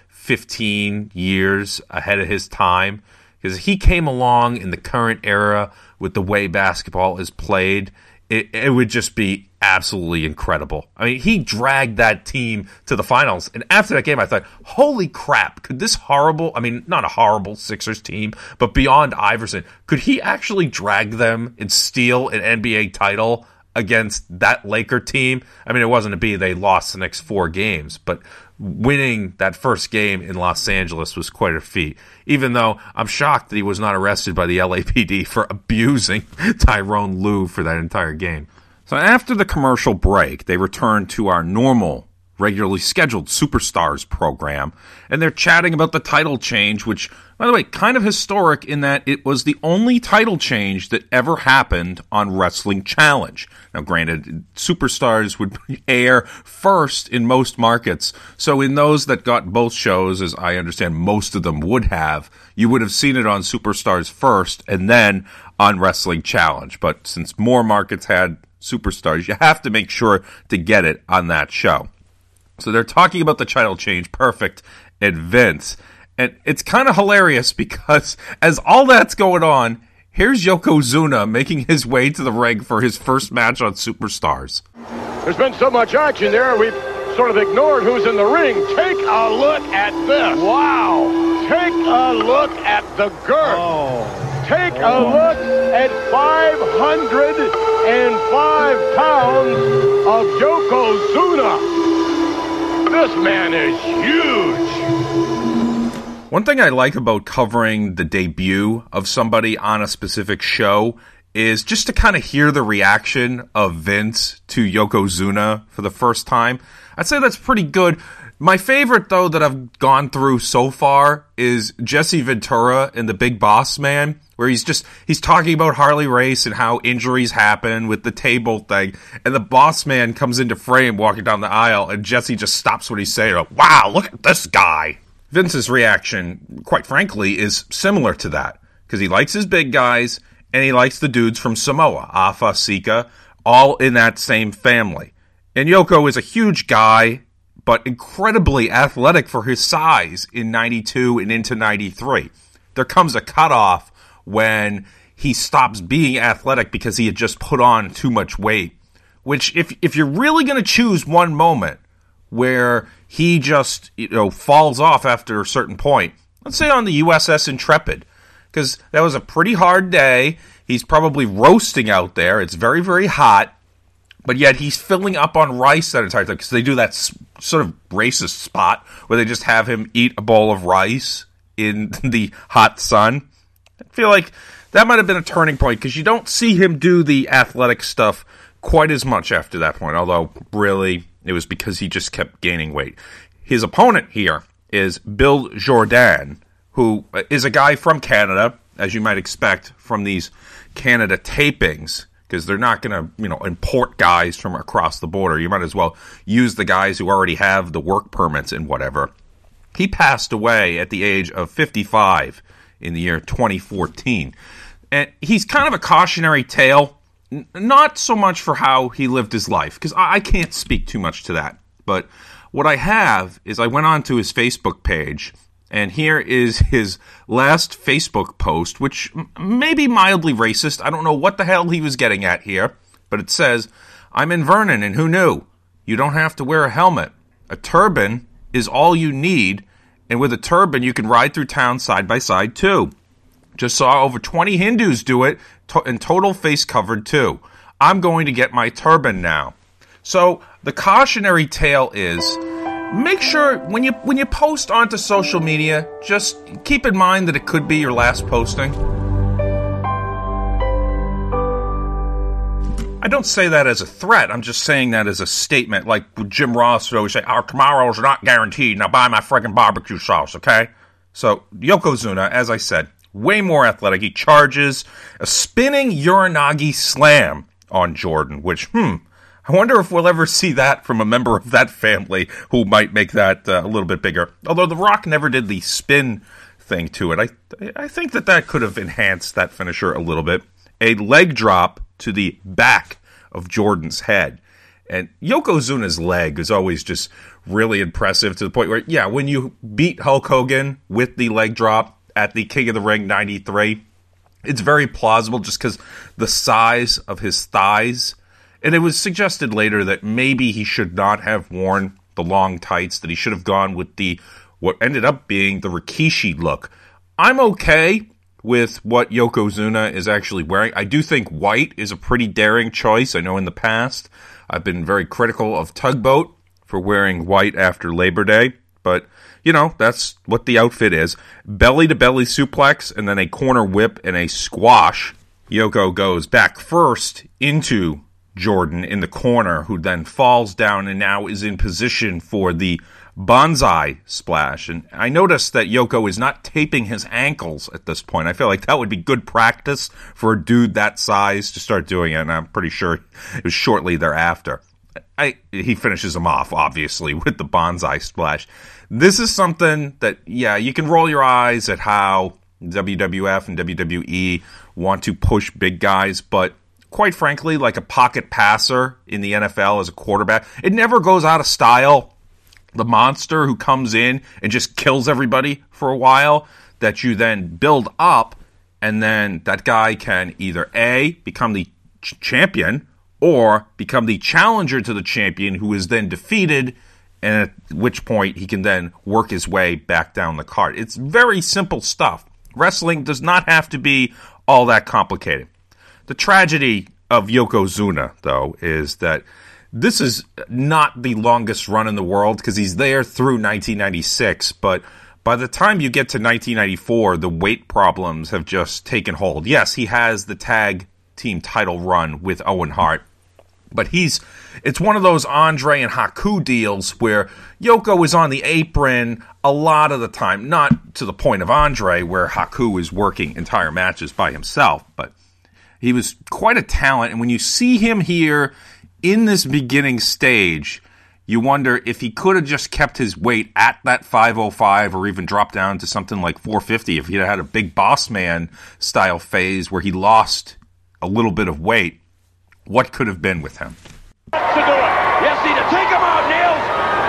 S6: 15 years ahead of his time, because he came along in the current era with the way basketball is played. It would just be absolutely incredible. I mean, he dragged that team to the finals. And after that game, I thought, holy crap, could this horrible, I mean, not a horrible Sixers team, but beyond Iverson, could he actually drag them and steal an NBA title against that Laker team? I mean, it wasn't to be they lost the next 4 games, but winning that first game in Los Angeles was quite a feat, even though I'm shocked that he was not arrested by the LAPD for abusing Tyrone Lue for that entire game. So after the commercial break, they returned to our normal, regularly scheduled Superstars program, and they're chatting about the title change, which, by the way, kind of historic in that it was the only title change that ever happened on Wrestling Challenge. Now, granted, Superstars would air first in most markets, so in those that got both shows, as I understand most of them would have, you would have seen it on Superstars first and then on Wrestling Challenge. But since more markets had Superstars, you have to make sure to get it on that show. So they're talking about the title change, Perfect and Vince. And it's kind of hilarious because as all that's going on, here's Yokozuna making his way to the ring for his first match on Superstars.
S1: There's been so much action there, we've sort of ignored who's in the ring. Take a look at this. Wow. Take a look at the girth. Take a look at 505 pounds of Yokozuna. This man is huge.
S6: One thing I like about covering the debut of somebody on a specific show is just to kind of hear the reaction of Vince to Yokozuna for the first time. I'd say that's pretty good. My favorite, though, that I've gone through so far is Jesse Ventura in The Big Boss Man, where he's talking about Harley Race and how injuries happen with the table thing, and the Boss Man comes into frame walking down the aisle, and Jesse just stops what he's saying. Like, wow, look at this guy. Vince's reaction, quite frankly, is similar to that, because he likes his big guys, and he likes the dudes from Samoa, Afa, Sika, all in that same family. And Yoko is a huge guy, but incredibly athletic for his size in 92 and into 93. There comes a cutoff when he stops being athletic because he had just put on too much weight, which if you're really going to choose one moment where he just, falls off after a certain point, let's say on the USS Intrepid, because that was a pretty hard day. He's probably roasting out there. It's very, very hot. But yet he's filling up on rice that entire time, because they do that sort of racist spot where they just have him eat a bowl of rice in the hot sun. I feel like that might have been a turning point, because you don't see him do the athletic stuff quite as much after that point, although really it was because he just kept gaining weight. His opponent here is Bill Jordan, who is a guy from Canada, as you might expect from these Canada tapings, because they're not going to, import guys from across the border. You might as well use the guys who already have the work permits and whatever. He passed away at the age of 55 in the year 2014. And he's kind of a cautionary tale, not so much for how he lived his life, because I can't speak too much to that. But what I have is I went on to his Facebook page, and here is his last Facebook post, which may be mildly racist. I don't know what the hell he was getting at here, but it says, "I'm in Vernon, and who knew? You don't have to wear a helmet. A turban is all you need, and with a turban you can ride through town side by side too. Just saw over 20 Hindus do it, and total face covered too. I'm going to get my turban now." So the cautionary tale is, make sure when you post onto social media, just keep in mind that it could be your last posting. I don't say that as a threat. I'm just saying that as a statement, like Jim Ross would always say, "Our tomorrow's not guaranteed. Now buy my friggin' barbecue sauce, okay?" So Yokozuna, as I said, way more athletic. He charges a spinning Uranagi slam on Jordan, which, I wonder if we'll ever see that from a member of that family who might make that a little bit bigger. Although The Rock never did the spin thing to it. I think that could have enhanced that finisher a little bit. A leg drop to the back of Jordan's head. And Yokozuna's leg is always just really impressive to the point where, yeah, when you beat Hulk Hogan with the leg drop at the King of the Ring 93, it's very plausible just because the size of his thighs. And it was suggested later that maybe he should not have worn the long tights, that he should have gone with what ended up being the Rikishi look. I'm okay with what Yokozuna is actually wearing. I do think white is a pretty daring choice. I know in the past I've been very critical of Tugboat for wearing white after Labor Day, but that's what the outfit is. Belly-to-belly suplex and then a corner whip and a squash. Yoko goes back first into Jordan in the corner, who then falls down and now is in position for the Banzai splash. And I noticed that Yoko is not taping his ankles at this point. I feel like that would be good practice for a dude that size to start doing it, and I'm pretty sure it was shortly thereafter. He finishes him off, obviously, with the Banzai splash. This is something that, yeah, you can roll your eyes at how WWF and WWE want to push big guys, but quite frankly, like a pocket passer in the NFL as a quarterback, it never goes out of style. The monster who comes in and just kills everybody for a while, that you then build up, and then that guy can either A, become the champion, or become the challenger to the champion who is then defeated, and at which point he can then work his way back down the card. It's very simple stuff. Wrestling does not have to be all that complicated. The tragedy of Yokozuna, though, is that this is not the longest run in the world because he's there through 1996, but by the time you get to 1994, the weight problems have just taken hold. Yes, he has the tag team title run with Owen Hart, but it's one of those Andre and Haku deals where Yoko is on the apron a lot of the time, not to the point of Andre where Haku is working entire matches by himself, but he was quite a talent, and when you see him here in this beginning stage, you wonder if he could have just kept his weight at that 505 or even dropped down to something like 450 if he had a big boss man style phase where he lost a little bit of weight. What could have been with him?
S1: To do it. Yes, see, to take him out, Nails.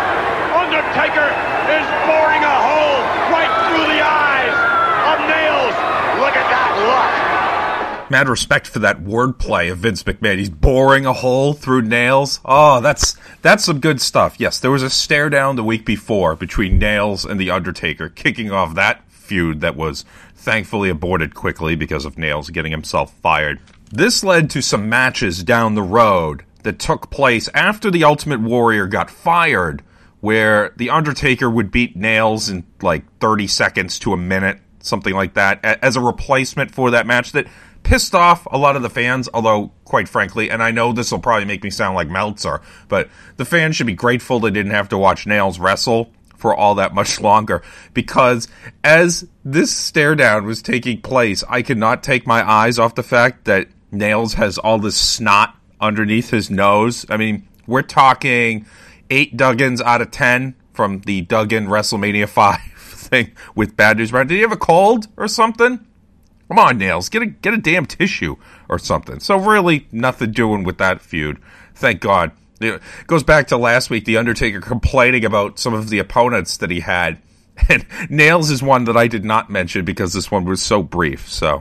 S1: Undertaker is boring a hole right through the eyes of Nails. Look at that look.
S6: Mad respect for that wordplay of Vince McMahon. He's boring a hole through Nails. Oh, that's some good stuff. Yes, there was a stare down the week before between Nails and The Undertaker, kicking off that feud that was thankfully aborted quickly because of Nails getting himself fired. This led to some matches down the road that took place after The Ultimate Warrior got fired, where The Undertaker would beat Nails in like 30 seconds to a minute, something like that, as a replacement for that match that pissed off a lot of the fans, although, quite frankly, and I know this will probably make me sound like Meltzer, but the fans should be grateful they didn't have to watch Nails wrestle for all that much longer, because as this stare down was taking place, I could not take my eyes off the fact that Nails has all this snot underneath his nose. I mean, we're talking 8 Duggins out of 10 from the Duggan WrestleMania 5 thing with Bad News Brown. Did he have a cold or something? Come on, Nails, get a damn tissue or something. So really nothing doing with that feud. Thank God. It goes back to last week, The Undertaker complaining about some of the opponents that he had. And Nails is one that I did not mention because this one was so brief. So,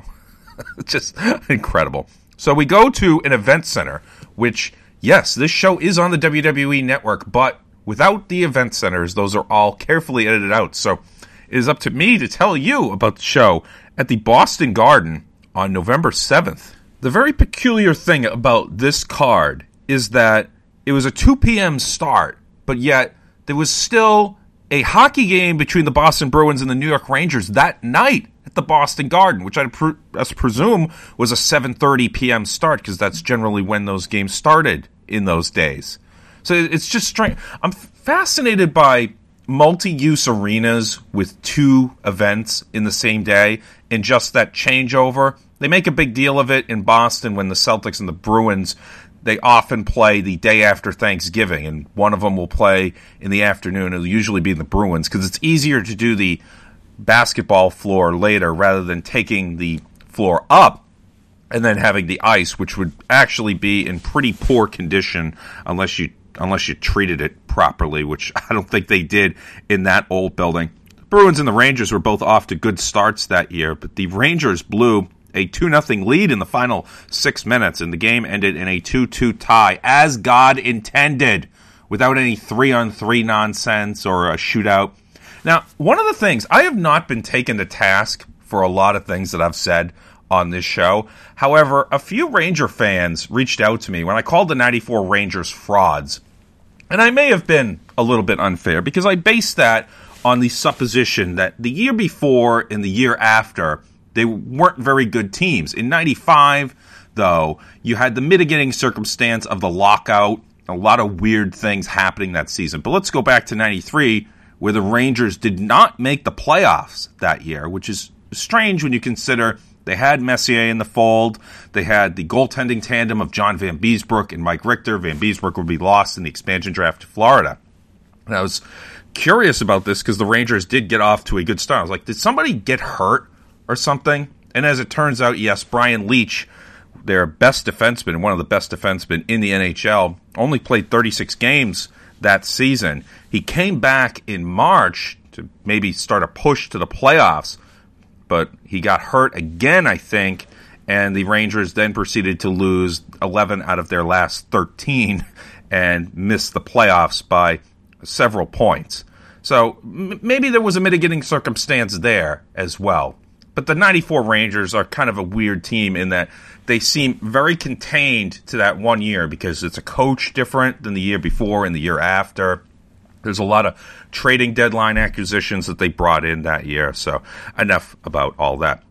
S6: just incredible. So we go to an event center, which, yes, this show is on the WWE Network, but without the event centers, those are all carefully edited out. So it is up to me to tell you about the show at the Boston Garden on November 7th. The very peculiar thing about this card is that it was a 2 p.m. start, but yet there was still a hockey game between the Boston Bruins and the New York Rangers that night at the Boston Garden, which I presume was a 7:30 p.m. start, because that's generally when those games started in those days. So it's just strange. I'm fascinated by multi-use arenas with two events in the same day and just that changeover. They make a big deal of it in Boston when the Celtics and the Bruins, they often play the day after Thanksgiving, and one of them will play in the afternoon. It'll usually be the Bruins, because it's easier to do the basketball floor later rather than taking the floor up and then having the ice, which would actually be in pretty poor condition unless you treated it properly, which I don't think they did in that old building. The Bruins and the Rangers were both off to good starts that year, but the Rangers blew a 2-0 lead in the final 6 minutes, and the game ended in a 2-2 tie, as God intended, without any 3-on-3 nonsense or a shootout. Now, one of the things, I have not been taken to task for a lot of things that I've said on this show. However, a few Ranger fans reached out to me when I called the 94 Rangers frauds. And I may have been a little bit unfair, because I based that on the supposition that the year before and the year after, they weren't very good teams. In 95, though, you had the mitigating circumstance of the lockout, a lot of weird things happening that season. But let's go back to 93, where the Rangers did not make the playoffs that year, which is strange when you consider they had Messier in the fold. They had the goaltending tandem of John Van Beesbrook and Mike Richter. Van Beesbrook would be lost in the expansion draft to Florida. And I was curious about this because the Rangers did get off to a good start. I was like, did somebody get hurt or something? And as it turns out, yes, Brian Leetch, their best defenseman, one of the best defensemen in the NHL, only played 36 games that season. He came back in March to maybe start a push to the playoffs, but he got hurt again, I think, and the Rangers then proceeded to lose 11 out of their last 13 and missed the playoffs by several points. So maybe there was a mitigating circumstance there as well. But the 94 Rangers are kind of a weird team in that they seem very contained to that 1 year because it's a coach different than the year before and the year after. There's a lot of trading deadline acquisitions that they brought in that year. So enough about all that.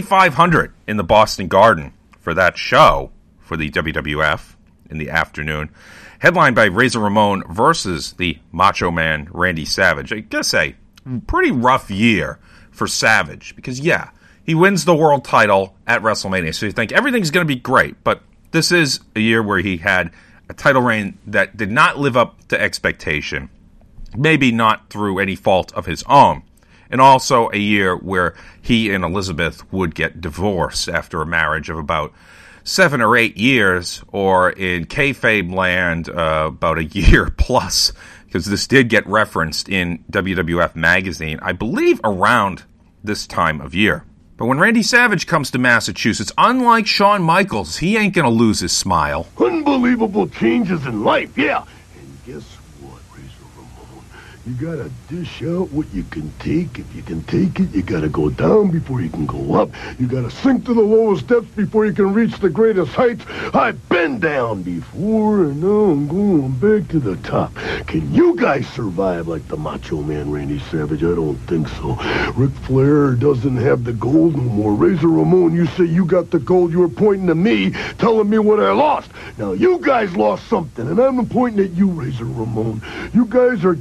S6: 5,500 in the Boston Garden for that show for the WWF in the afternoon. Headlined by Razor Ramon versus the Macho Man Randy Savage. I gotta say, pretty rough year for Savage because, yeah, he wins the world title at WrestleMania. So you think everything's going to be great. But this is a year where he had a title reign that did not live up to expectation. Maybe not through any fault of his own. And also a year where he and Elizabeth would get divorced after a marriage of about 7 or 8 years, or in kayfabe land, about a year plus, because this did get referenced in WWF Magazine, I believe around this time of year. But when Randy Savage comes to Massachusetts, unlike Shawn Michaels, he ain't going to lose his smile.
S12: Unbelievable changes in life, yeah. And guess what, Razor Ramon? You gotta dish out what you can take. If you can take it, you gotta go down before you can go up. You gotta sink to the lowest depths before you can reach the greatest heights. I've been down before, and now I'm going back to the top. Can you guys survive like the Macho Man Randy Savage? I don't think so. Ric Flair doesn't have the gold no more. Razor Ramon, you say you got the gold. You were pointing to me, telling me what I lost. Now, you guys lost something, and I'm pointing at you, Razor Ramon. You guys are getting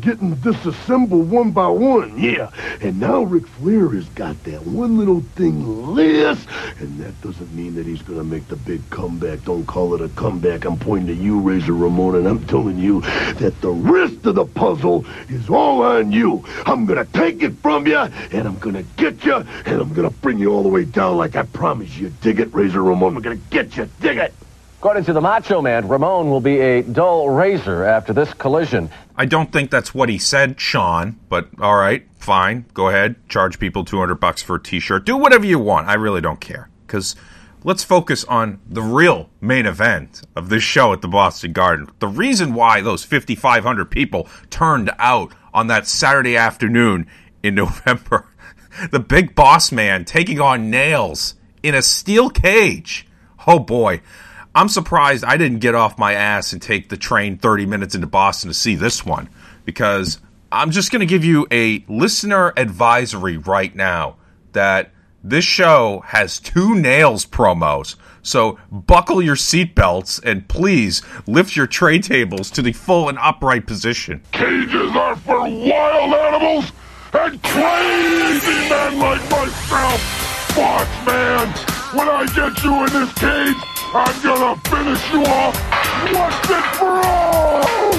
S12: disassemble one by one, yeah. And now Ric Flair has got that one little thing less, and that doesn't mean that he's gonna make the big comeback. Don't call it a comeback. I'm pointing to you, Razor Ramon, and I'm telling you that the rest of the puzzle is all on you. I'm gonna take it from you, and I'm gonna get you, and I'm gonna bring you all the way down like I promised you. Dig it, Razor Ramon? I'm gonna get you. Dig it.
S13: According to the Macho Man, Ramon will be a dull razor after this collision.
S6: I don't think that's what he said, Sean, but all right, fine. Go ahead. Charge people $200 for a t-shirt. Do whatever you want. I really don't care. Because let's focus on the real main event of this show at the Boston Garden. The reason why those 5,500 people turned out on that Saturday afternoon in November. The Big Boss Man taking on Nails in a steel cage. Oh boy. I'm surprised I didn't get off my ass and take the train 30 minutes into Boston to see this one, because I'm just going to give you a listener advisory right now that this show has 2 Nails promos. So buckle your seatbelts and please lift your tray tables to the full and upright position.
S12: Cages are for wild animals and crazy men like myself. Boss Man, when I get you in this cage, I'm gonna finish you off once and for all!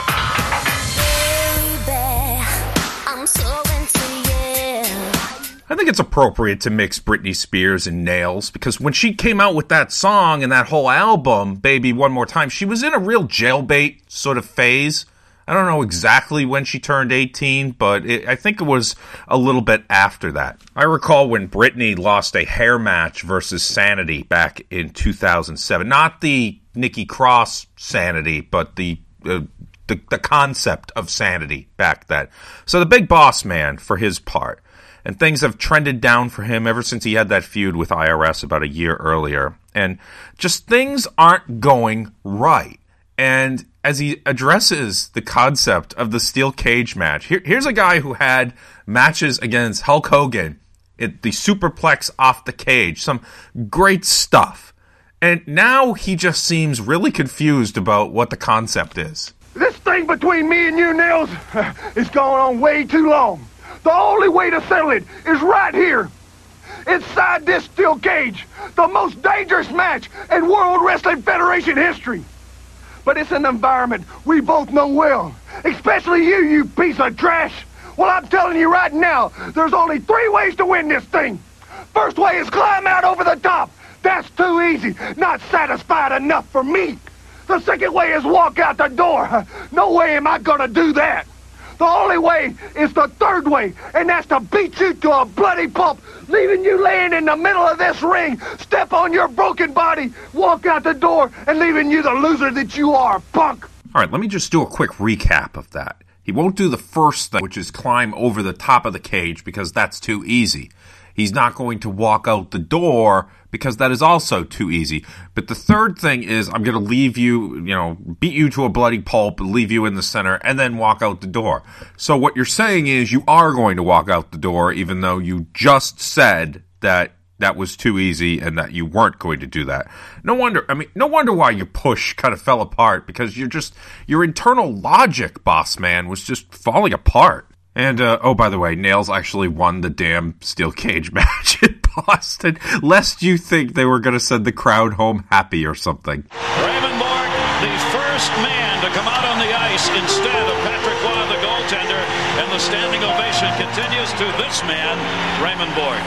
S14: Baby, I'm so into you.
S6: I think it's appropriate to mix Britney Spears and Nails, because when she came out with that song and that whole album, Baby One More Time, she was in a real jailbait sort of phase. I don't know exactly when she turned 18, but I think it was a little bit after that. I recall when Britney lost a hair match versus Sanity back in 2007. Not the Nikki Cross Sanity, but the concept of Sanity back then. So the Big Boss Man, for his part. And things have trended down for him ever since he had that feud with IRS about a year earlier. And just things aren't going right. And as he addresses the concept of the steel cage match, here's a guy who had matches against Hulk Hogan at the Superplex off the cage. Some great stuff. And now he just seems really confused about what the concept is.
S9: This thing between me and you, Nails, is going on way too long. The only way to settle it is right here, inside this steel cage, the most dangerous match in World Wrestling Federation history. But it's an environment we both know well, especially you piece of trash. Well, I'm telling you right now, there's only 3 ways to win this thing. First way is climb out over the top. That's too easy, not satisfied enough for me. The second way is walk out the door. No way am I gonna do that. The only way is the third way, and that's to beat you to a bloody pulp, leaving you laying in the middle of this ring, step on your broken body, walk out the door, and leaving you the loser that you are, punk.
S6: All right, let me just do a quick recap of that. He won't do the first thing, which is climb over the top of the cage, because that's too easy. He's not going to walk out the door because that is also too easy. But the third thing is I'm going to leave you, beat you to a bloody pulp, leave you in the center, and then walk out the door. So what you're saying is you are going to walk out the door, even though you just said that was too easy and that you weren't going to do that. No wonder why your push kind of fell apart, because your internal logic, Boss Man, was just falling apart. And, oh, by the way, Nails actually won the damn steel cage match in Boston, lest you think they were going to send the crowd home happy or something.
S15: Raymond Borg, the first man to come out on the ice instead of Patrick Waugh, the goaltender, and the standing ovation continues to this man, Raymond Borg.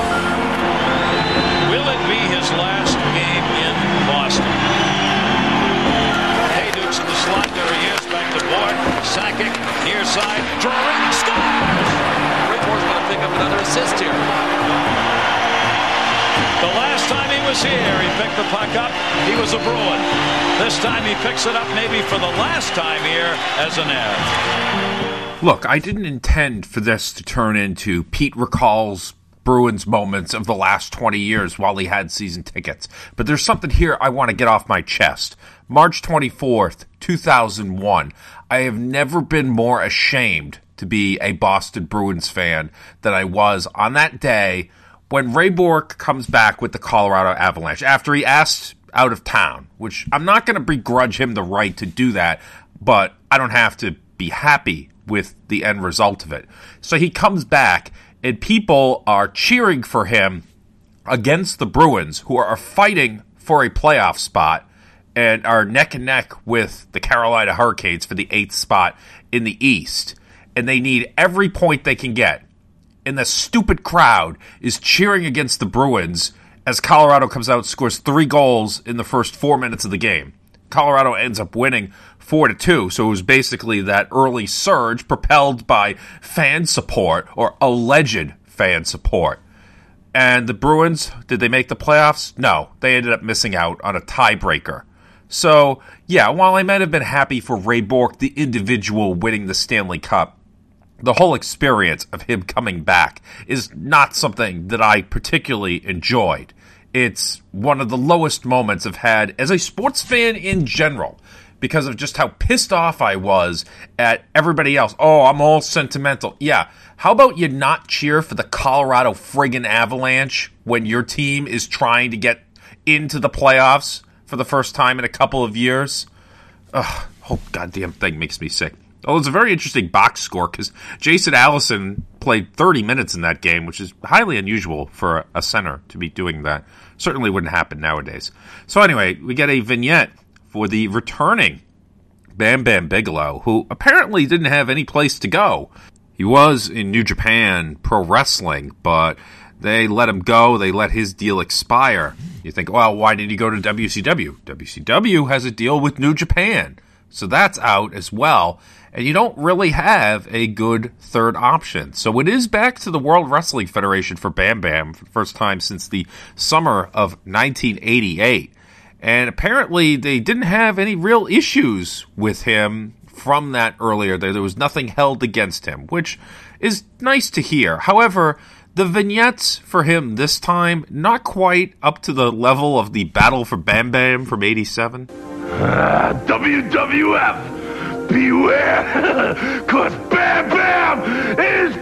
S15: Will it be his last game in Boston? Haydukes in the slot, there he is, back to Borg, Sakic, near side, drawing, scores!
S16: Rick Moore's going to pick up another assist here.
S15: The last time he was here, he picked the puck up, he was a Bruin. This time he picks it up maybe for the last time here as an Av.
S6: Look, I didn't intend for this to turn into Pete recalls Bruins moments of the last 20 years while he had season tickets. But there's something here I want to get off my chest. March 24th, 2001. I have never been more ashamed to be a Boston Bruins fan than I was on that day when Ray Bourque comes back with the Colorado Avalanche after he asked out of town, which I'm not going to begrudge him the right to do that, but I don't have to be happy with the end result of it. So he comes back, and people are cheering for him against the Bruins, who are fighting for a playoff spot and are neck and neck with the Carolina Hurricanes for the 8th spot in the East. And they need every point they can get. And the stupid crowd is cheering against the Bruins as Colorado comes out and scores 3 goals in the first 4 minutes of the game. Colorado ends up winning 4-2, so it was basically that early surge propelled by fan support, or alleged fan support. And the Bruins, did they make the playoffs? No, they ended up missing out on a tiebreaker. So, yeah, while I might have been happy for Ray Bourque, the individual, winning the Stanley Cup, the whole experience of him coming back is not something that I particularly enjoyed. It's one of the lowest moments I've had as a sports fan in general, because of just how pissed off I was at everybody else. Oh, I'm all sentimental. Yeah, how about you not cheer for the Colorado friggin' Avalanche when your team is trying to get into the playoffs for the first time in a couple of years? Ugh, whole goddamn thing makes me sick. Oh, it's a very interesting box score because Jason Allison played 30 minutes in that game, which is highly unusual for a center to be doing that. Certainly wouldn't happen nowadays. So anyway, we get a vignette for the returning Bam Bam Bigelow, who apparently didn't have any place to go. He was in New Japan Pro Wrestling, but they let him go. They let his deal expire. You think, well, why did he go to WCW? WCW has a deal with New Japan, so that's out as well. And you don't really have a good third option. So it is back to the World Wrestling Federation for Bam Bam for the first time since the summer of 1988. And apparently they didn't have any real issues with him from that earlier. There was nothing held against him, which is nice to hear. However, the vignettes for him this time, not quite up to the level of the Battle for Bam Bam from 87.
S12: WWF! Beware, cause Bam Bam is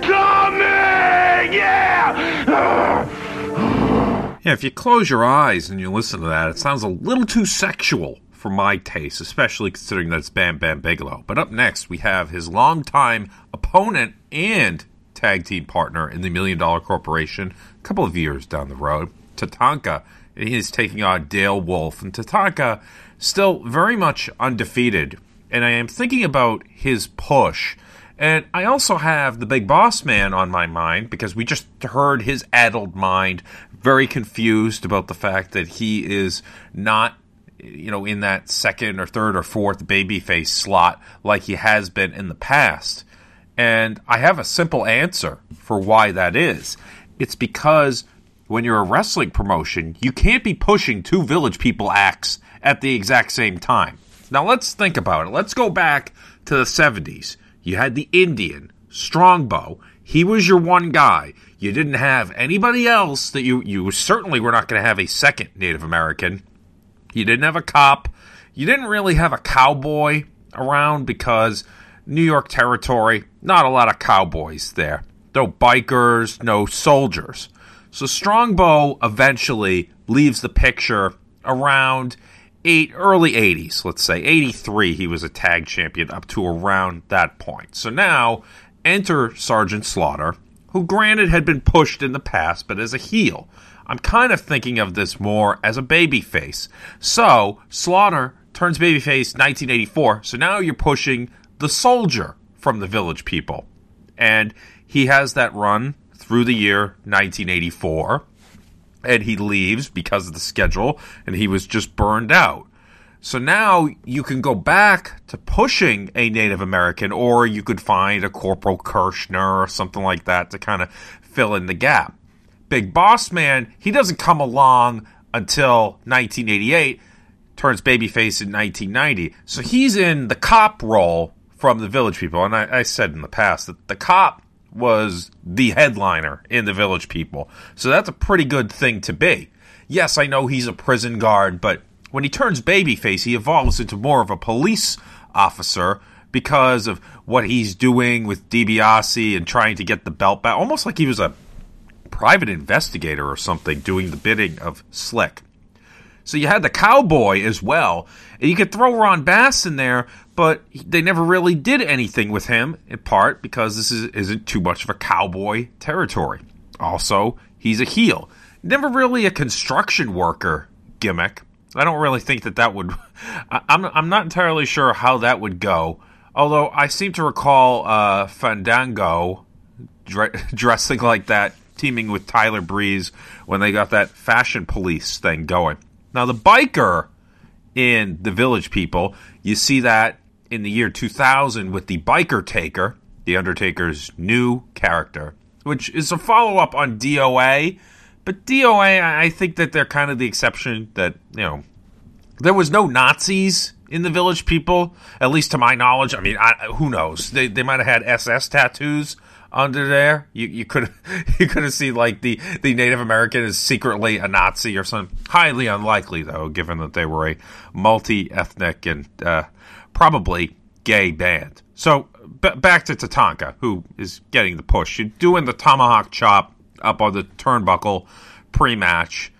S12: coming! Yeah!
S6: Yeah, if you close your eyes and you listen to that, it sounds a little too sexual for my taste, especially considering that it's Bam Bam Bigelow. But up next, we have his longtime opponent and tag team partner in the $1 Million Corporation, a couple of years down the road, Tatanka. And he is taking on Dale Wolf. And Tatanka, still very much undefeated. And I am thinking about his push. And I also have the Big Boss Man on my mind because we just heard his addled mind, very confused about the fact that he is not, in that second or third or fourth babyface slot like he has been in the past. And I have a simple answer for why that is. It's because when you're a wrestling promotion, you can't be pushing 2 Village People acts at the exact same time. Now, let's think about it. Let's go back to the 70s. You had the Indian, Strongbow. He was your one guy. You didn't have anybody else that you certainly were not going to have a second Native American. You didn't have a cop. You didn't really have a cowboy around because New York territory, not a lot of cowboys there. No bikers, no soldiers. So Strongbow eventually leaves the picture around early 80s, let's say. 83, he was a tag champion up to around that point. So now, enter Sergeant Slaughter, who granted had been pushed in the past, but as a heel. I'm kind of thinking of this more as a babyface. So, Slaughter turns babyface 1984, so now you're pushing the Soldier from the Village People. And he has that run through the year 1984. And he leaves because of the schedule, and he was just burned out. So now you can go back to pushing a Native American, or you could find a Corporal Kirshner or something like that to kind of fill in the gap. Big Boss Man, he doesn't come along until 1988, turns babyface in 1990. So he's in the cop role from the Village People. And I said in the past that the cop was the headliner in the Village People. So that's a pretty good thing to be. Yes, I know he's a prison guard, but when he turns babyface, he evolves into more of a police officer because of what he's doing with DiBiase and trying to get the belt back. Almost like he was a private investigator or something doing the bidding of Slick. So you had the Cowboy as well. And you could throw Ron Bass in there, but they never really did anything with him, in part because this isn't too much of a cowboy territory. Also, he's a heel. Never really a construction worker gimmick. I don't really think that would... I'm not entirely sure how that would go. Although I seem to recall Fandango dressing like that, teaming with Tyler Breeze when they got that Fashion Police thing going. Now, the biker in The Village People, you see that in the year 2000 with the Biker Taker, The Undertaker's new character, which is a follow-up on DOA. But DOA, I think that they're kind of the exception that, there was no Nazis in The Village People, at least to my knowledge. I mean, who knows? They might have had SS tattoos under there. You could have seen like the Native American is secretly a Nazi or something. Highly unlikely, though, given that they were a multi-ethnic and probably gay band. So back to Tatanka, who is getting the push. You're doing the tomahawk chop up on the turnbuckle pre-match.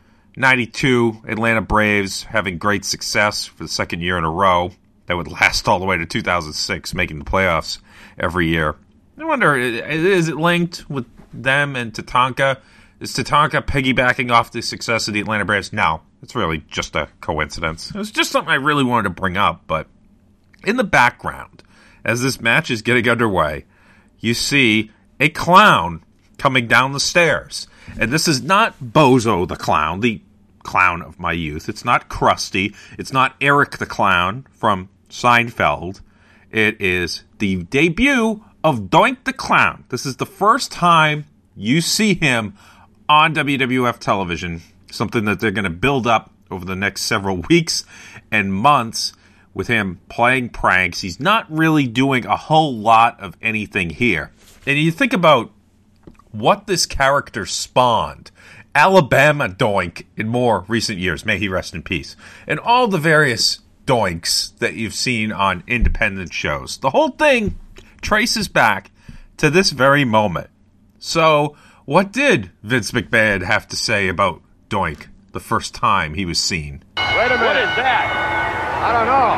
S6: 92, Atlanta Braves having great success for the second year in a row. That would last all the way to 2006, making the playoffs every year. I wonder, is it linked with them and Tatanka? Is Tatanka piggybacking off the success of the Atlanta Braves? No, it's really just a coincidence. It was just something I really wanted to bring up, but in the background, as this match is getting underway, you see a clown coming down the stairs. And this is not Bozo the Clown, the clown of my youth. It's not Krusty. It's not Eric the Clown from Seinfeld. It is the debut of Doink the Clown. This is the first time you see him on WWF television, something that they're going to build up over the next several weeks and months with him playing pranks. He's not really doing a whole lot of anything here. And you think about what this character spawned. Alabama Doink in more recent years. May he rest in peace. And all the various Doinks that you've seen on independent shows. The whole thing traces back to this very moment. So, what did Vince McMahon have to say about Doink the first time he was seen?
S1: Wait a minute. What is that? I don't know.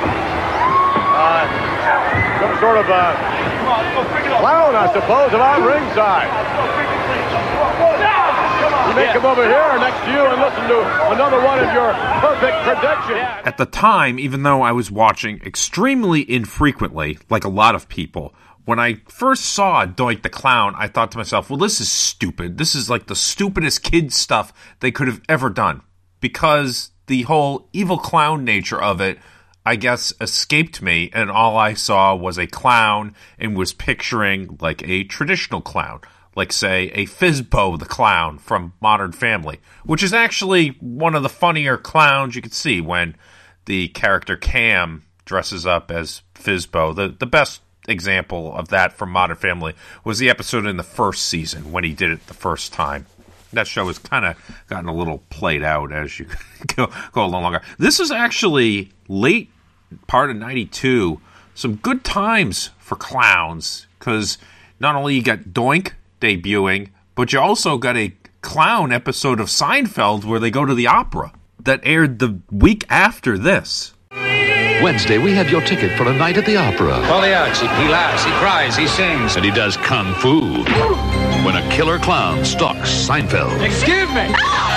S1: Some sort of clown, I suppose, if I'm ringside. You may come over here next to you and listen to another one of your perfect predictions.
S6: At the time, even though I was watching extremely infrequently, like a lot of people, when I first saw Doink the Clown, I thought to myself, well, this is stupid. This is like the stupidest kid stuff they could have ever done. Because the whole evil clown nature of it, I guess, escaped me, and all I saw was a clown and was picturing like a traditional clown. Like, say, a Fizbo the Clown from Modern Family, which is actually one of the funnier clowns you could see when the character Cam dresses up as Fizbo. The best example of that from Modern Family was the episode in the first season when he did it the first time. That show has kind of gotten a little played out as you go a little longer. This is actually late part of 92. Some good times for clowns, because not only you got Doink debuting, but you also got a clown episode of Seinfeld where they go to the opera that aired the week after this.
S17: Wednesday, we have your ticket for a night at the opera.
S18: Pagliacci, he laughs, he cries, he sings.
S17: And he does kung fu. When a killer clown stalks Seinfeld.
S18: Excuse me!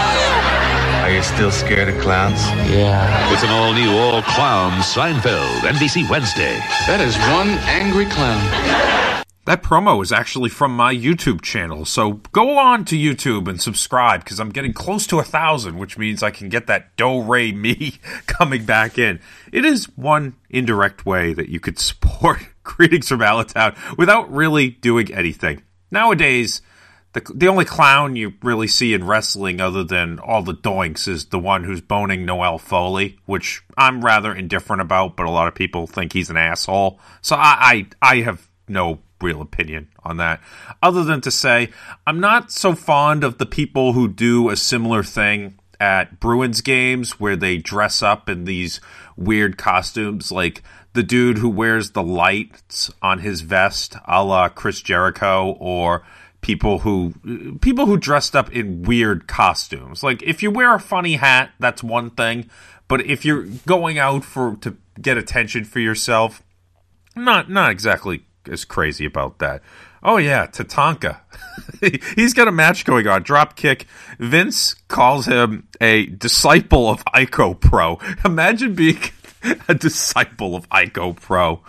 S19: Are you still scared of clowns?
S17: Yeah. It's an all-new, all-clown Seinfeld. NBC Wednesday.
S18: That is one angry clown.
S6: That promo is actually from my YouTube channel, so go on to YouTube and subscribe, because I'm getting close to 1,000, which means I can get that do-re-mi coming back in. It is one indirect way that you could support Greetings from Allentown without really doing anything. Nowadays, the only clown you really see in wrestling other than all the Doinks is the one who's boning Noelle Foley, which I'm rather indifferent about, but a lot of people think he's an asshole. So I have no real opinion on that, other than to say I'm not so fond of the people who do a similar thing at Bruins games where they dress up in these weird costumes, like the dude who wears the lights on his vest a la Chris Jericho, or people who dressed up in weird costumes. Like, if you wear a funny hat, that's one thing. But if you're going out to get attention for yourself, not exactly as crazy about that. Oh yeah, Tatanka. He's got a match going on. Dropkick. Vince calls him a disciple of Ico Pro. Imagine being a disciple of Ico Pro.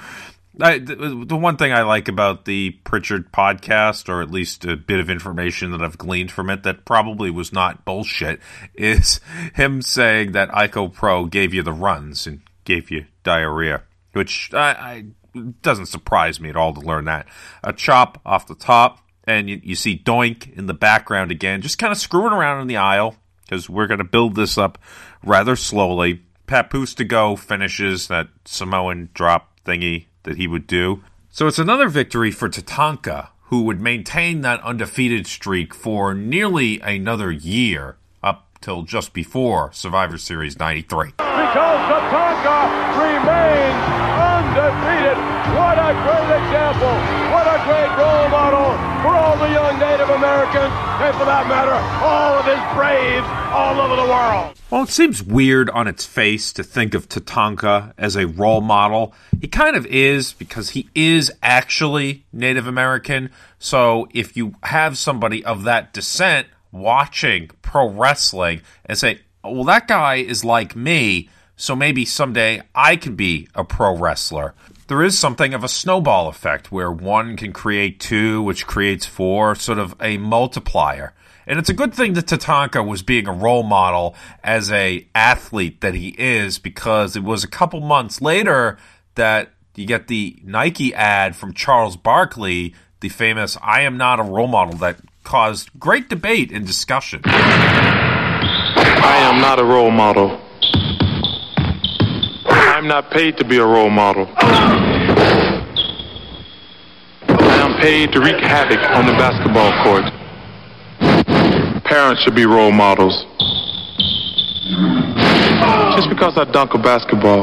S6: The one thing I like about the Pritchard podcast, or at least a bit of information that I've gleaned from it that probably was not bullshit, is him saying that Ico Pro gave you the runs and gave you diarrhea, which doesn't surprise me at all to learn that. A chop off the top, and you see Doink in the background again, just kind of screwing around in the aisle, because we're going to build this up rather slowly. Papoose to go finishes that Samoan drop thingy that he would do. So it's another victory for Tatanka, who would maintain that undefeated streak for nearly another year, up till just before Survivor Series 93.
S1: Because Tatanka remains undefeated. What a great example. What a great role model for all the young Native Americans, and for that matter, all of his braves all over the world.
S6: Well, it seems weird on its face to think of Tatanka as a role model. He kind of is, because he is actually Native American. So if you have somebody of that descent watching pro wrestling and say, well, that guy is like me, so maybe someday I could be a pro wrestler. There is something of a snowball effect where one can create two, which creates four, sort of a multiplier. And it's a good thing that Tatanka was being a role model as a athlete that he is, because it was a couple months later that you get the Nike ad from Charles Barkley, the famous "I am not a role model," that caused great debate and discussion.
S20: I am not a role model. I'm not paid to be a role model. I am paid to wreak havoc on the basketball court. Parents should be role models. Just because I dunk a basketball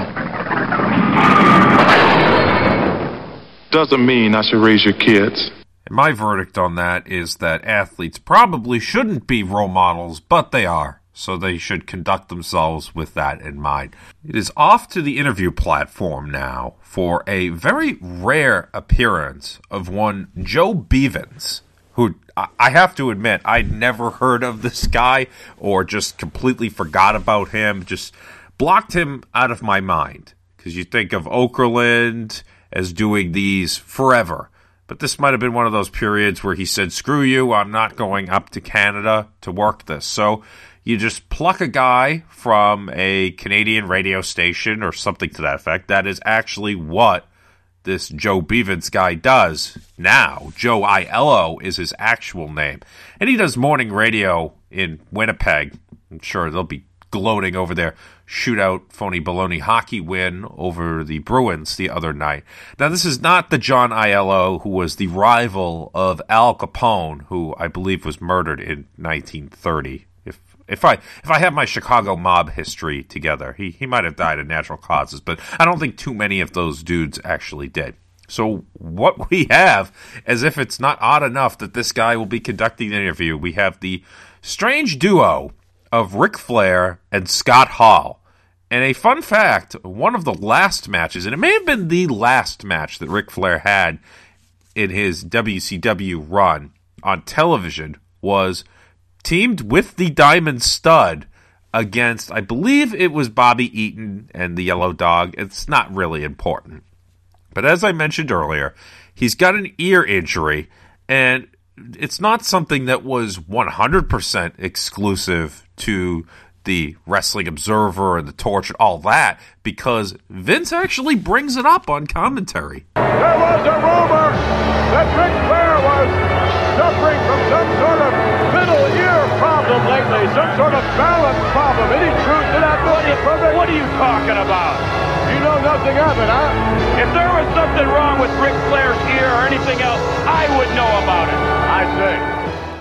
S20: doesn't mean I should raise your kids.
S6: And my verdict on that is that athletes probably shouldn't be role models, but they are. So they should conduct themselves with that in mind. It is off to the interview platform now for a very rare appearance of one Joe Bevins, who I have to admit, I'd never heard of this guy, or just completely forgot about him, just blocked him out of my mind. Because you think of Okerlund as doing these forever. But this might have been one of those periods where he said, screw you, I'm not going up to Canada to work this. So you just pluck a guy from a Canadian radio station or something to that effect. That is actually what this Joe Bevins guy does now. Joe Aiello is his actual name. And he does morning radio in Winnipeg. I'm sure they'll be gloating over their shootout phony baloney hockey win over the Bruins the other night. Now, this is not the John Aiello who was the rival of Al Capone, who I believe was murdered in 1930. If I have my Chicago mob history together, he might have died of natural causes, but I don't think too many of those dudes actually did. So what we have, as if it's not odd enough that this guy will be conducting the interview, we have the strange duo of Ric Flair and Scott Hall. And a fun fact, one of the last matches, and it may have been the last match that Ric Flair had in his WCW run on television, was teamed with the Diamond Stud against, I believe it was Bobby Eaton and the Yellow Dog. It's not really important. But as I mentioned earlier, he's got an ear injury, and it's not something that was 100% exclusive to the Wrestling Observer and the Torch and all that, because Vince actually brings it up on commentary.
S1: There was a rumor that Ric Flair was suffering from some sort of middle ear problem lately, some sort of balance problem. Any truth to that? What are you talking about? You know nothing of it, huh? If there was something wrong with Ric Flair's ear or anything else, I would know about it. I say.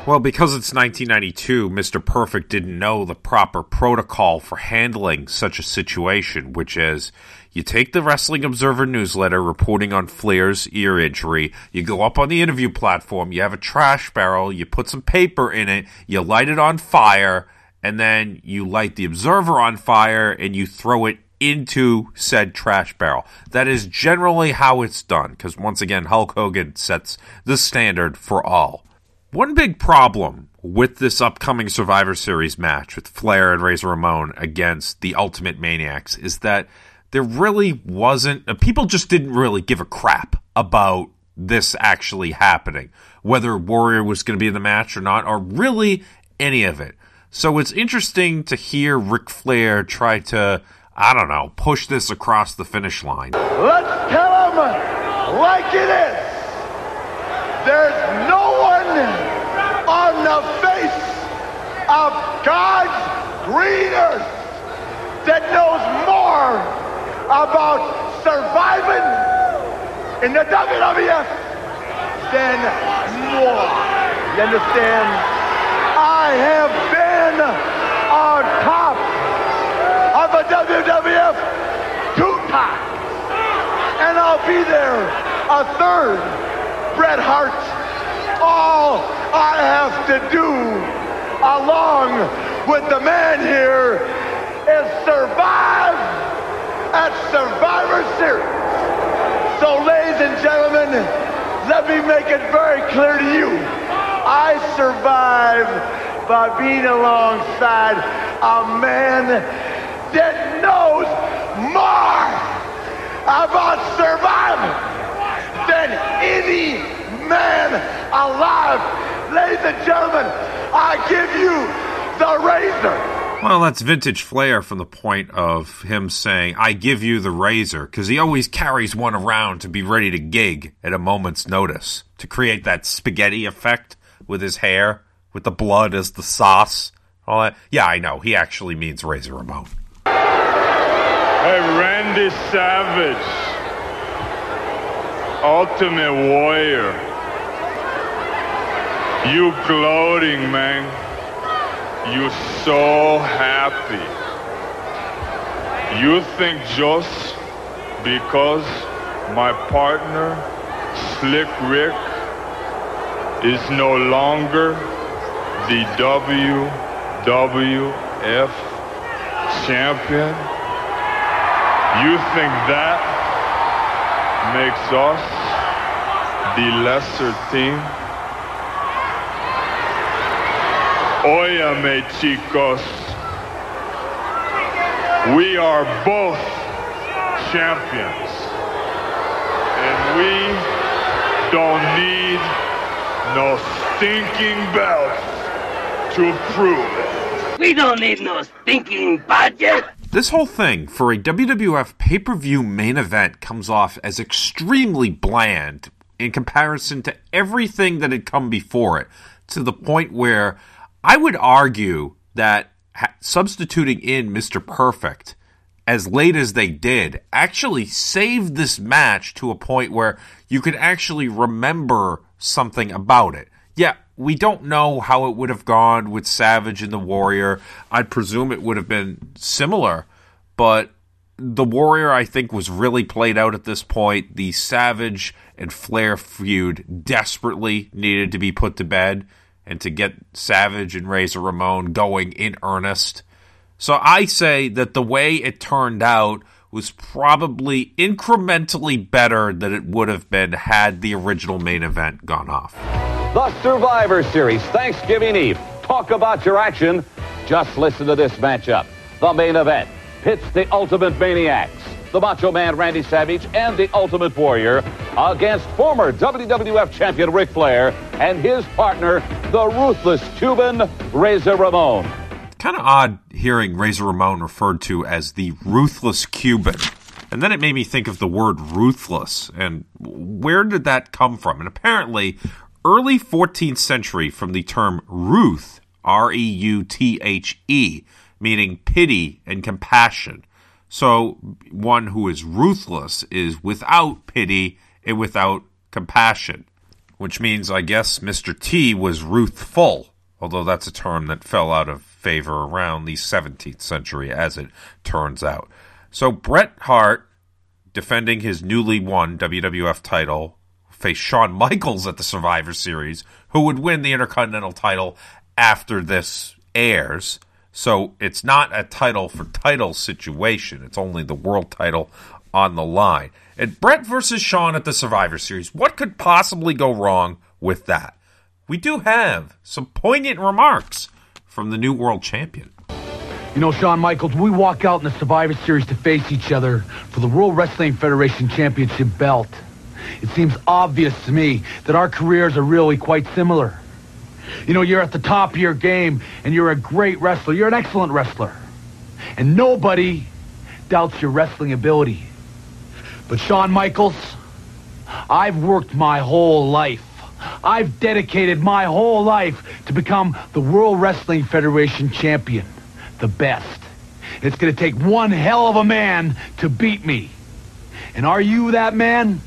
S6: Well, because it's 1992, Mr. Perfect didn't know the proper protocol for handling such a situation, which is you take the Wrestling Observer newsletter reporting on Flair's ear injury, you go up on the interview platform, you have a trash barrel, you put some paper in it, you light it on fire, and then you light the Observer on fire and you throw it into said trash barrel. That is generally how it's done, because once again, Hulk Hogan sets the standard for all. One big problem with this upcoming Survivor Series match with Flair and Razor Ramon against the Ultimate Maniacs is that there really wasn't... people just didn't really give a crap about this actually happening, whether Warrior was going to be in the match or not, or really any of it. So it's interesting to hear Ric Flair try to, I don't know, push this across the finish line.
S21: Let's tell them like it is. There's no one on the face of God's green earth that knows more about surviving in the WWF than more. You understand? I have been on top of the WWF 2 times, and I'll be there a third. Bret Hart, all I have to do, along with the man here, is survive at Survivor Series. So, ladies and gentlemen, let me make it very clear to you. I survive by being alongside a man that knows more about surviving than any man alive. Ladies and gentlemen, I give you the Razor.
S6: Well, that's vintage Flair from the point of him saying, I give you the Razor, because he always carries one around to be ready to gig at a moment's notice, to create that spaghetti effect with his hair, with the blood as the sauce, all that. Yeah, I know, he actually means Razor Ramon.
S20: Hey, Randy Savage. Ultimate Warrior. You gloating, man. You so happy. You think just because my partner, Slick Rick, is no longer the WWF champion, you think that makes us the lesser team? Óyame, chicos. We are both champions. And we don't need no stinking belts to prove it.
S22: We don't need no stinking budget.
S6: This whole thing for a WWF pay-per-view main event comes off as extremely bland in comparison to everything that had come before it, to the point where I would argue that substituting in Mr. Perfect as late as they did actually saved this match to a point where you could actually remember something about it. Yeah, we don't know how it would have gone with Savage and the Warrior. I'd presume it would have been similar, but the Warrior, I think, was really played out at this point. The Savage and Flair feud desperately needed to be put to bed and to get Savage and Razor Ramon going in earnest. So I say that the way it turned out was probably incrementally better than it would have been had the original main event gone off.
S13: The Survivor Series, Thanksgiving Eve. Talk about your action. Just listen to this matchup. The main event pits the Ultimate Maniacs, the Macho Man Randy Savage, and the Ultimate Warrior against former WWF champion Ric Flair and his partner, the ruthless Cuban Razor Ramon.
S6: Kind of odd hearing Razor Ramon referred to as the ruthless Cuban. And then it made me think of the word ruthless. And where did that come from? And apparently, early 14th century from the term ruth, R-E-U-T-H-E, meaning pity and compassion. So one who is ruthless is without pity and without compassion. which means I guess Mr. T was Ruthful, although that's a term that fell out of favor around the 17th century, as it turns out. So Bret Hart, defending his newly won WWF title, faced Shawn Michaels at the Survivor Series, who would win the Intercontinental title after this airs. So it's not a title for title situation. It's only the world title on the line. And Bret versus Shawn at the Survivor Series. What could possibly go wrong with that? We do have some poignant remarks from the new world champion.
S2: You know, Shawn Michaels, we walk out in the Survivor Series to face each other for the World Wrestling Federation Championship belt. It seems obvious to me that our careers are really quite similar. You know, you're at the top of your game, and you're a great wrestler. You're an excellent wrestler. And nobody doubts your wrestling ability. But Shawn Michaels, I've worked my whole life. I've dedicated my whole life to become the World Wrestling Federation champion, the best. It's going to take one hell of a man to beat me. And are you that man?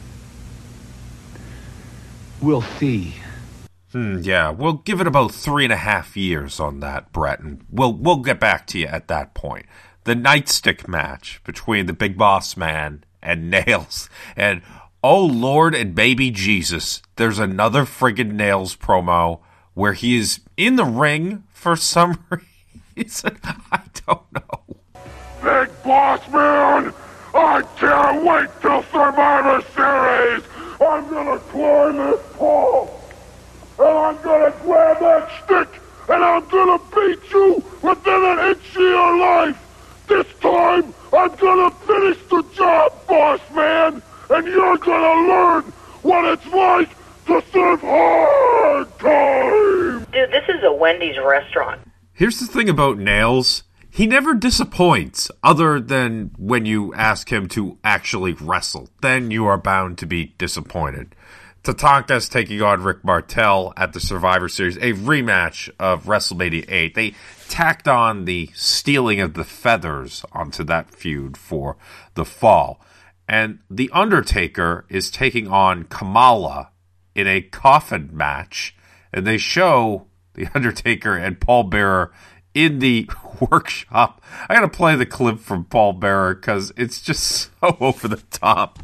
S2: We'll see.
S6: Yeah, we'll give it about 3.5 years on that, Bret, and we'll get back to you at that point. The nightstick match between the Big Boss Man and Nails, and oh Lord and baby Jesus, there's another friggin' Nails promo where he is in the ring for some reason. I don't know.
S12: Big Boss Man, I can't wait till Survivor Series. I'm gonna climb this pole. And I'm gonna grab that stick, and I'm gonna beat you within an inch of your life. This time, I'm gonna finish the job, Boss Man, and you're gonna learn what it's like to serve hard time.
S3: Dude, this is a Wendy's restaurant.
S6: Here's the thing about Nails. He never disappoints, other than when you ask him to actually wrestle. Then you are bound to be disappointed. Tatanka's taking on Rick Martel at the Survivor Series, a rematch of WrestleMania 8. They tacked on the stealing of the feathers onto that feud for the fall. And The Undertaker is taking on Kamala in a coffin match. And they show The Undertaker and Paul Bearer in the workshop. I gotta play the clip from Paul Bearer because it's just so over the top.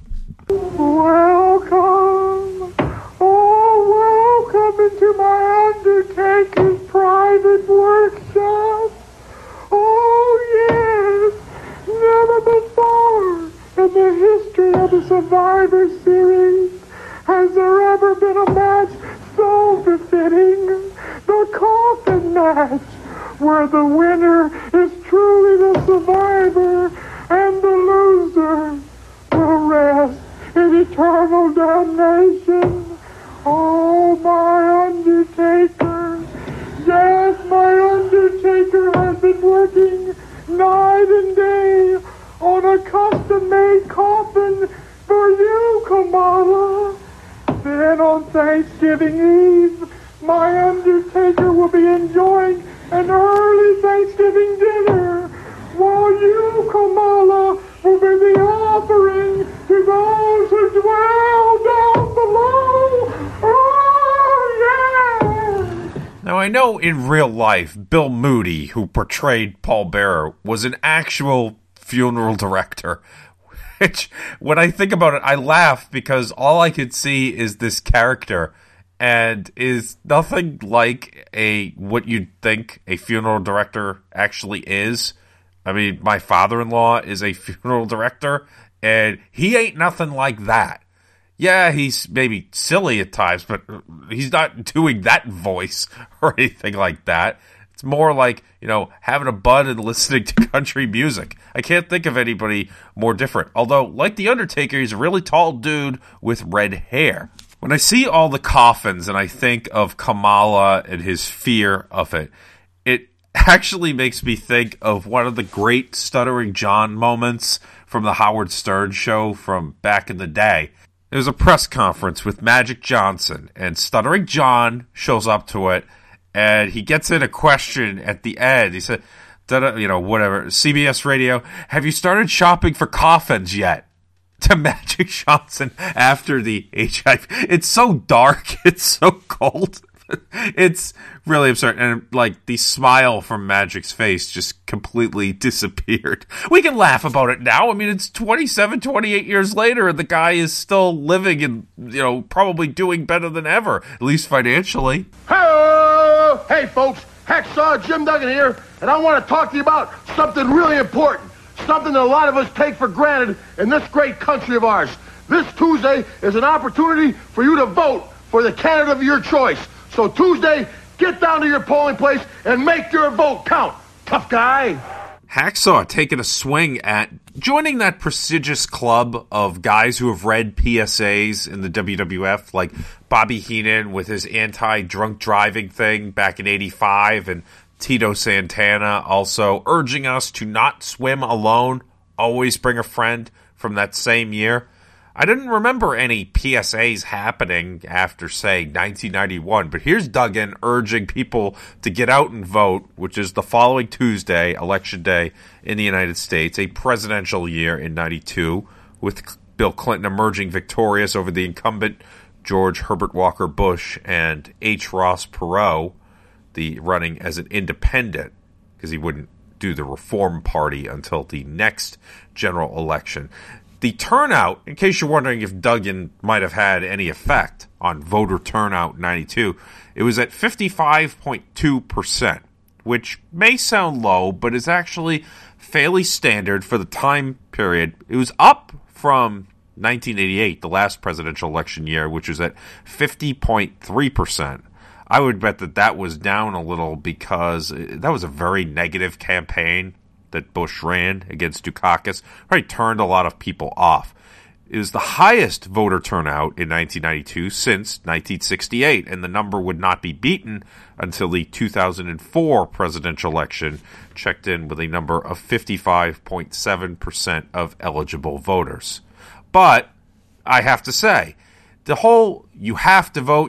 S21: Welcome, oh welcome into my Undertaker's private workshop. Oh yes, never before in the history of the Survivor Series has there ever been a match so befitting the coffin match, where the winner is truly the survivor and the loser will rest in eternal damnation. Oh, my Undertaker. Yes, my Undertaker has been working night and day on a custom-made coffin for you, Kamala. Then on Thanksgiving Eve, my Undertaker will be enjoying an early Thanksgiving dinner, while you, Kamala, will be the offering to those who dwell down below. Oh, yeah!
S6: Now, I know in real life, Bill Moody, who portrayed Paul Bearer, was an actual funeral director. Which, when I think about it, I laugh because all I could see is this character and is nothing like what you'd think a funeral director actually is. I mean, my father-in-law is a funeral director, and he ain't nothing like that. Yeah, he's maybe silly at times, but he's not doing that voice or anything like that. It's more like, having a bud and listening to country music. I can't think of anybody more different. Although, like The Undertaker, he's a really tall dude with red hair. When I see all the coffins and I think of Kamala and his fear of it, it actually makes me think of one of the great Stuttering John moments from the Howard Stern show from back in the day. There's a press conference with Magic Johnson, and Stuttering John shows up to it, and he gets in a question at the end. He said, whatever, CBS Radio, have you started shopping for coffins yet? to Magic Johnson after the HIV. It's so dark. It's so cold. It's really absurd. And, like, the smile from Magic's face just completely disappeared. We can laugh about it now. I mean, it's 27, 28 years later, and the guy is still living and, probably doing better than ever, at least financially.
S12: Hey, folks, Hacksaw Jim Duggan here, and I want to talk to you about something really important. Something that a lot of us take for granted in this great country of ours. This Tuesday is an opportunity for you to vote for the candidate of your choice. So Tuesday, get down to your polling place and make your vote count. Tough guy.
S6: Hacksaw taking a swing at joining that prestigious club of guys who have read PSAs in the WWF, like Bobby Heenan with his anti-drunk driving thing back in '85, and Tito Santana also urging us to not swim alone, always bring a friend from that same year. I didn't remember any PSAs happening after, say, 1991, but here's Duggan urging people to get out and vote, which is the following Tuesday, Election Day in the United States, a presidential year in '92, with Bill Clinton emerging victorious over the incumbent George Herbert Walker Bush and H. Ross Perot, the running as an independent, because he wouldn't do the Reform Party until the next general election. The turnout, in case you're wondering if Duggan might have had any effect on voter turnout in '92, it was at 55.2%, which may sound low, but is actually fairly standard for the time period. It was up from 1988, the last presidential election year, which was at 50.3%. I would bet that was down a little because that was a very negative campaign that Bush ran against Dukakis. Right, turned a lot of people off. It was the highest voter turnout in 1992 since 1968, and the number would not be beaten until the 2004 presidential election checked in with a number of 55.7% of eligible voters. But I have to say, the whole you have to vote,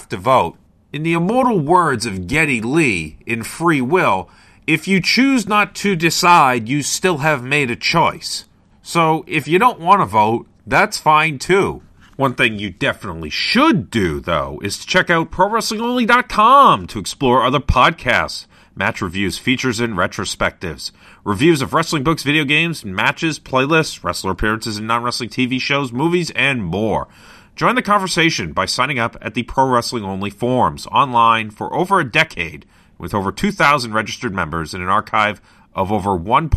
S6: in the immortal words of Geddy Lee in Free Will, if you choose not to decide, you still have made a choice. So if you don't want to vote, that's fine too. One thing you definitely should do, though, is to check out ProWrestlingOnly.com to explore other podcasts, match reviews, features, and retrospectives, reviews of wrestling books, video games, matches, playlists, wrestler appearances in non-wrestling TV shows, movies, and more. Join the conversation by signing up at the Pro Wrestling Only forums online for over a decade, with over 2,000 registered members and an archive of over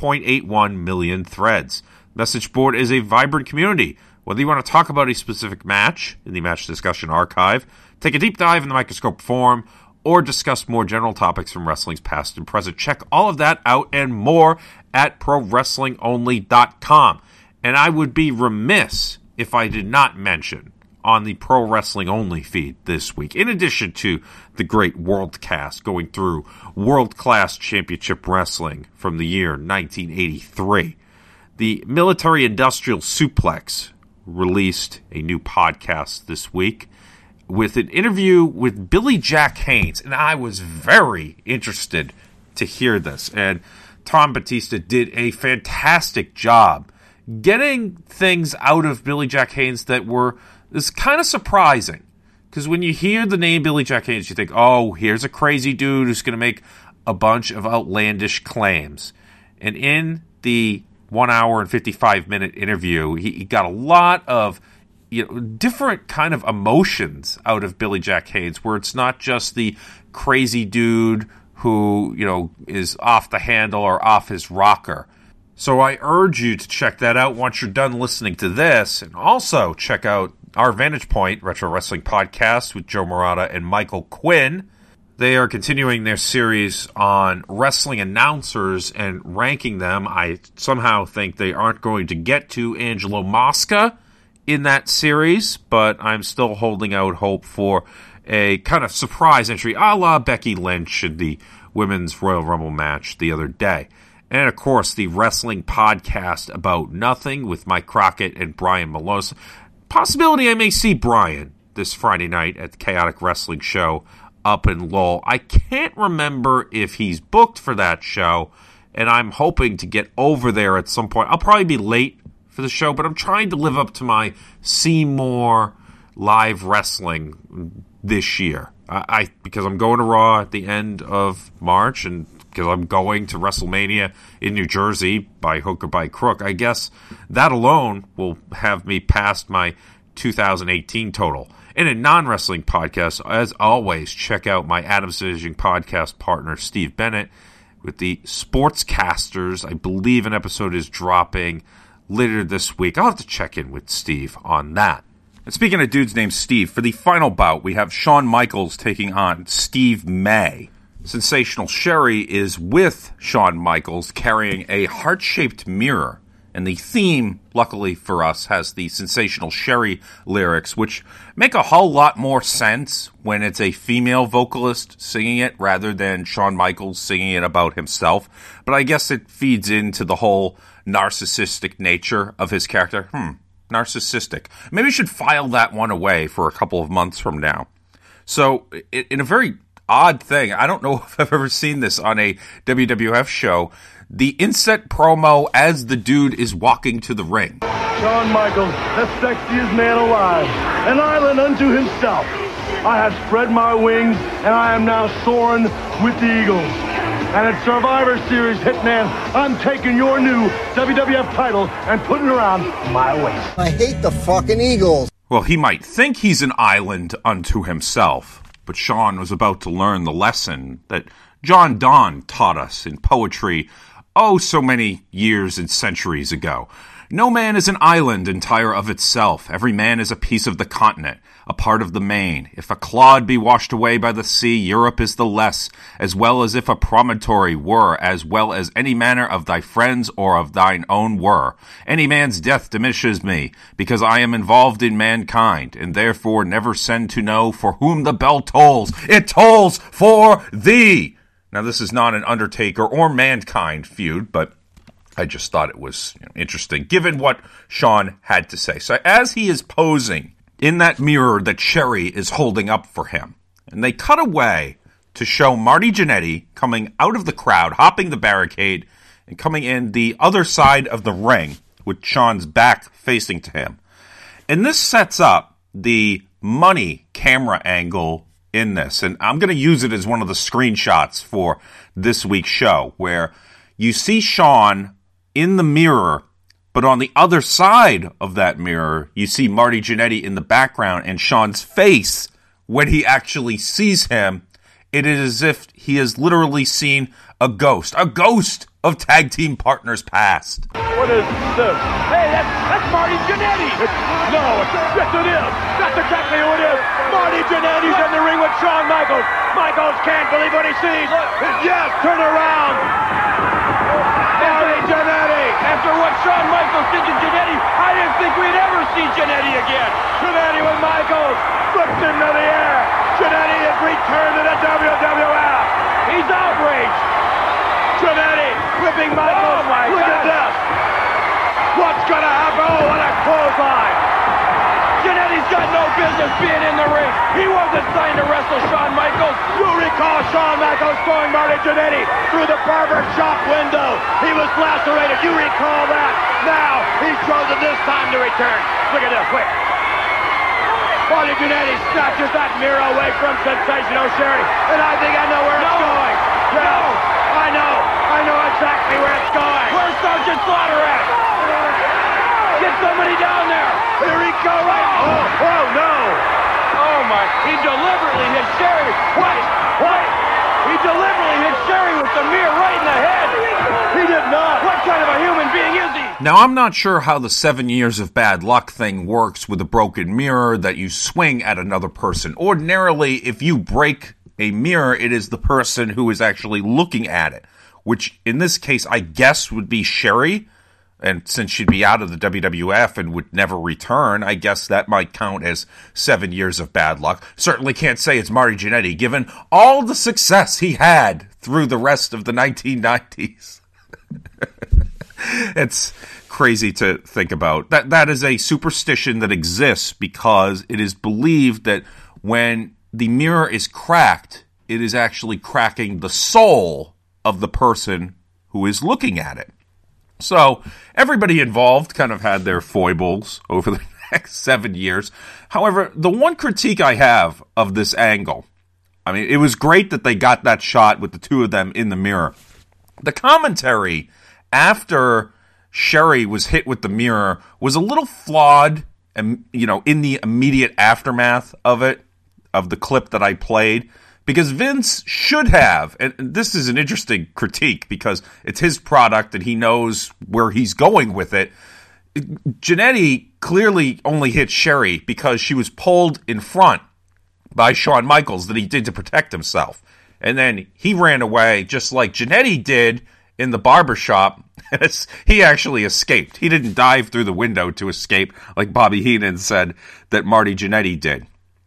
S6: 1.81 million threads. Message board is a vibrant community. Whether you want to talk about a specific match in the match discussion archive, take a deep dive in the Microscope forum, or discuss more general topics from wrestling's past and present, check all of that out and more at ProWrestlingOnly.com. And I would be remiss if I did not mention on the Pro Wrestling Only feed this week, in addition to the great Worldcast going through world-class championship wrestling from the year 1983, the Military Industrial Suplex released a new podcast this week with an interview with Billy Jack Haynes, and I was very interested to hear this. And Tom Batista did a fantastic job getting things out of Billy Jack Haynes that were is kind of surprising, because when you hear the name Billy Jack Haynes, you think, oh, here's a crazy dude who's going to make a bunch of outlandish claims. And in the 1 hour and 55-minute interview, he got a lot of different kind of emotions out of Billy Jack Haynes, where it's not just the crazy dude who, is off the handle or off his rocker. So I urge you to check that out once you're done listening to this, and also check out our Vantage Point Retro Wrestling Podcast with Joe Murata and Michael Quinn. They are continuing their series on wrestling announcers and ranking them. I somehow think they aren't going to get to Angelo Mosca in that series, but I'm still holding out hope for a kind of surprise entry, a la Becky Lynch in the Women's Royal Rumble match the other day. And, of course, the Wrestling Podcast About Nothing with Mike Crockett and Brian Malosa. Possibility I may see Brian this Friday night at the Chaotic Wrestling Show up in Lowell. I can't remember if he's booked for that show, and I'm hoping to get over there at some point. I'll probably be late for the show, but I'm trying to live up to my see more live wrestling this year. Because I'm going to Raw at the end of March, and because I'm going to WrestleMania in New Jersey by hook or by crook, I guess that alone will have me past my 2018 total. In a non-wrestling podcast, as always, check out my Adams Division podcast partner, Steve Bennett, with the Sportscasters. I believe an episode is dropping later this week. I'll have to check in with Steve on that. And speaking of dudes named Steve, for the final bout, we have Shawn Michaels taking on Steve May. Sensational Sherry is with Shawn Michaels carrying a heart-shaped mirror. And the theme, luckily for us, has the Sensational Sherry lyrics, which make a whole lot more sense when it's a female vocalist singing it rather than Shawn Michaels singing it about himself. But I guess it feeds into the whole narcissistic nature of his character. Narcissistic. Maybe we should file that one away for a couple of months from now. So, in a very odd thing, I don't know if I've ever seen this on a WWF show, the inset promo as the dude is walking to the ring.
S12: Shawn Michaels, the sexiest man alive, an island unto himself. I have spread my wings, and I am now soaring with the Eagles. And at Survivor Series, Hitman, I'm taking your new WWF title and putting it around my waist.
S4: I hate the fucking Eagles.
S6: Well, he might think he's an island unto himself, but Shawn was about to learn the lesson that John Donne taught us in poetry so many years and centuries ago. No man is an island entire of itself. Every man is a piece of the continent, a part of the main. If a clod be washed away by the sea, Europe is the less, as well as if a promontory were, as well as any manner of thy friends or of thine own were. Any man's death diminishes me, because I am involved in mankind, and therefore never send to know for whom the bell tolls. It tolls for thee! Now, this is not an Undertaker or Mankind feud, but I just thought it was interesting, given what Shawn had to say. So as he is posing in that mirror that Sherry is holding up for him, and they cut away to show Marty Jannetty coming out of the crowd, hopping the barricade, and coming in the other side of the ring with Shawn's back facing to him. And this sets up the money camera angle in this, and I'm going to use it as one of the screenshots for this week's show, where you see Shawn in the mirror, but on the other side of that mirror, you see Marty Jannetty in the background, and Shawn's face, when he actually sees him, it is as if he has literally seen a ghost of tag team partners past.
S1: What is this? Hey, that's Marty Jannetty! Yes, it is! That's exactly who it is! Marty Jannetty's in the ring with Shawn Michaels! Michaels can't believe what he sees! Yes, turn around! Marty Jannetty! After what Shawn Michaels did to Jannetty, I didn't think we'd ever see Jannetty again! Jannetty with Michaels! Flips him to the air! Jannetty has returned to the WWF! He's outraged! Jannetty whipping Michaels! Look at this! What's gonna happen? Oh, what a clothesline! Jannetty's got no business being in the ring. He wasn't signed to wrestle Shawn Michaels. You recall Shawn Michaels throwing Marty Jannetty through the barber shop window. He was lacerated. You recall that. Now he's chosen this time to return. Look at this. Quick. Marty Jannetty snatches that mirror away from Sensational Sherry. And I think I know where it's going. Yes, I know exactly where it's going. Where's Sergeant Slaughter at? Get somebody down there. Here he goes. Oh, no. Oh, my. He deliberately hit Sherry. What? He deliberately hit Sherry with the mirror right in the head. He did not. What kind of a human being is he?
S6: Now, I'm not sure how the 7 years of bad luck thing works with a broken mirror that you swing at another person. Ordinarily, if you break a mirror, it is the person who is actually looking at it, which in this case, I guess, would be Sherry. And since she'd be out of the WWF and would never return, I guess that might count as 7 years of bad luck. Certainly can't say it's Marty Jannetty, given all the success he had through the rest of the 1990s. It's crazy to think about. That is a superstition that exists because it is believed that when the mirror is cracked, it is actually cracking the soul of the person who is looking at it. So everybody involved kind of had their foibles over the next 7 years. However, the one critique I have of this angle, I mean, it was great that they got that shot with the two of them in the mirror. The commentary after Sherry was hit with the mirror was a little flawed, and in the immediate aftermath of it, of the clip that I played, because Vince should have, and this is an interesting critique because it's his product and he knows where he's going with it. Jannetty clearly only hit Sherry because she was pulled in front by Shawn Michaels that he did to protect himself. And then he ran away just like Jannetty did in the barbershop. He actually escaped. He didn't dive through the window to escape like Bobby Heenan said that Marty Jannetty did.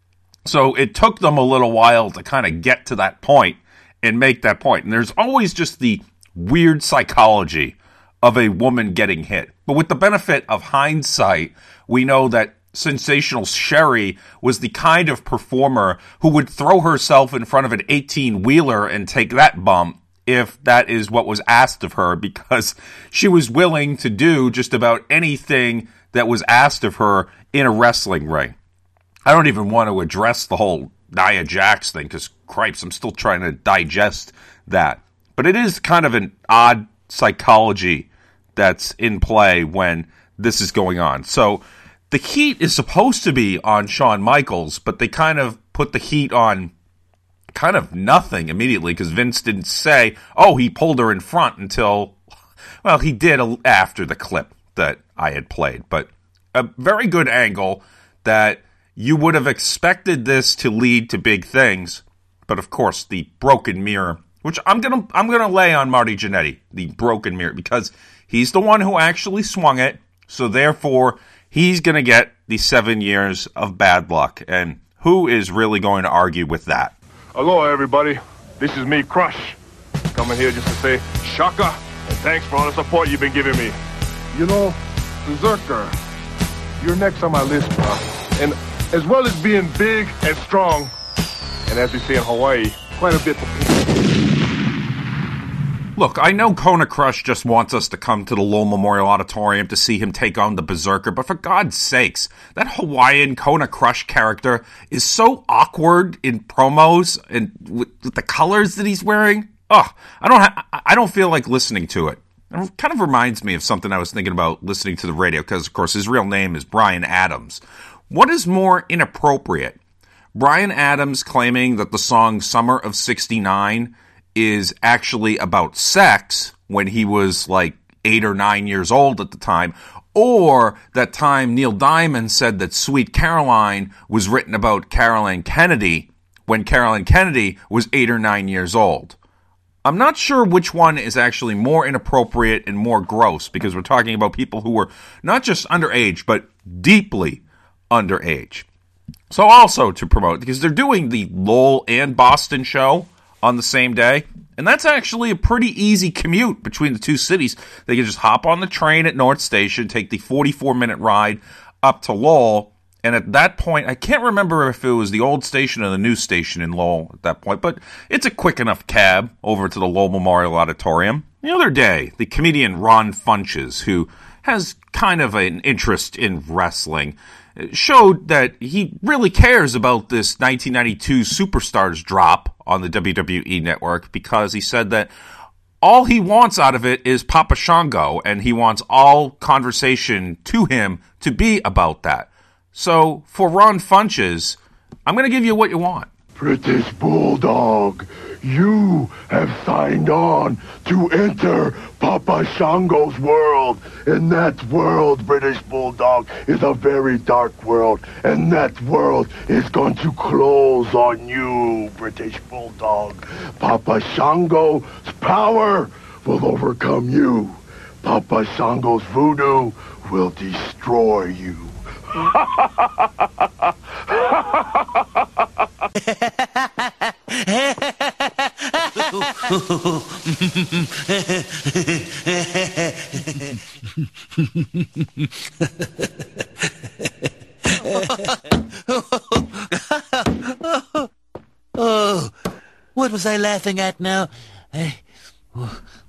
S6: So it took them a little while to kind of get to that point and make that point. And there's always just the weird psychology of a woman getting hit. But with the benefit of hindsight, we know that Sensational Sherry was the kind of performer who would throw herself in front of an 18-wheeler and take that bump if that is what was asked of her, because she was willing to do just about anything that was asked of her in a wrestling ring. I don't even want to address the whole Nia Jax thing because, cripes, I'm still trying to digest that. But it is kind of an odd psychology that's in play when this is going on. So the heat is supposed to be on Shawn Michaels, but they kind of put the heat on kind of nothing immediately because Vince didn't say, oh, he pulled her in front until, well, he did after the clip that I had played. But a very good angle that you would have expected this to lead to big things, but of course the broken mirror, which I'm gonna lay on Marty Jannetty, the broken mirror, because he's the one who actually swung it, so therefore he's gonna get the 7 years of bad luck, and who is really going to argue with that?
S20: Hello, everybody. This is me, Crush, coming here just to say shaka and thanks for all the support you've been giving me. You know, Berserker, you're next on my list, bro, and as well as being big and strong, and as we say in Hawaii, quite a bit.
S6: Look, I know Kona Crush just wants us to come to the Lowell Memorial Auditorium to see him take on the Berserker, but for God's sakes, that Hawaiian Kona Crush character is so awkward in promos and with the colors that he's wearing. Ugh, I don't feel like listening to it. It kind of reminds me of something I was thinking about listening to the radio, because, of course, his real name is Bryan Adams. What is more inappropriate? Bryan Adams claiming that the song Summer of '69 is actually about sex when he was like 8 or 9 years old at the time, or that time Neil Diamond said that Sweet Caroline was written about Caroline Kennedy when Caroline Kennedy was 8 or 9 years old. I'm not sure which one is actually more inappropriate and more gross, because we're talking about people who were not just underage, but deeply underage. So also to promote, because they're doing the Lowell and Boston show on the same day, and that's actually a pretty easy commute between the two cities. They can just hop on the train at North Station, take the 44-minute ride up to Lowell, and at that point, I can't remember if it was the old station or the new station in Lowell at that point, but it's a quick enough cab over to the Lowell Memorial Auditorium. The other day, the comedian Ron Funches, who has kind of an interest in wrestling, showed that he really cares about this 1992 Superstars drop on the WWE Network, because he said that all he wants out of it is Papa Shango, and he wants all conversation to him to be about that. So, for Ron Funches, I'm going to give you what you want.
S12: British Bulldog, you have signed on to enter Papa Shango's world. And that world, British Bulldog, is a very dark world. And that world is going to close on you, British Bulldog. Papa Shango's power will overcome you. Papa Shango's voodoo will destroy you.
S5: Oh, what was I laughing at now?
S6: Oh,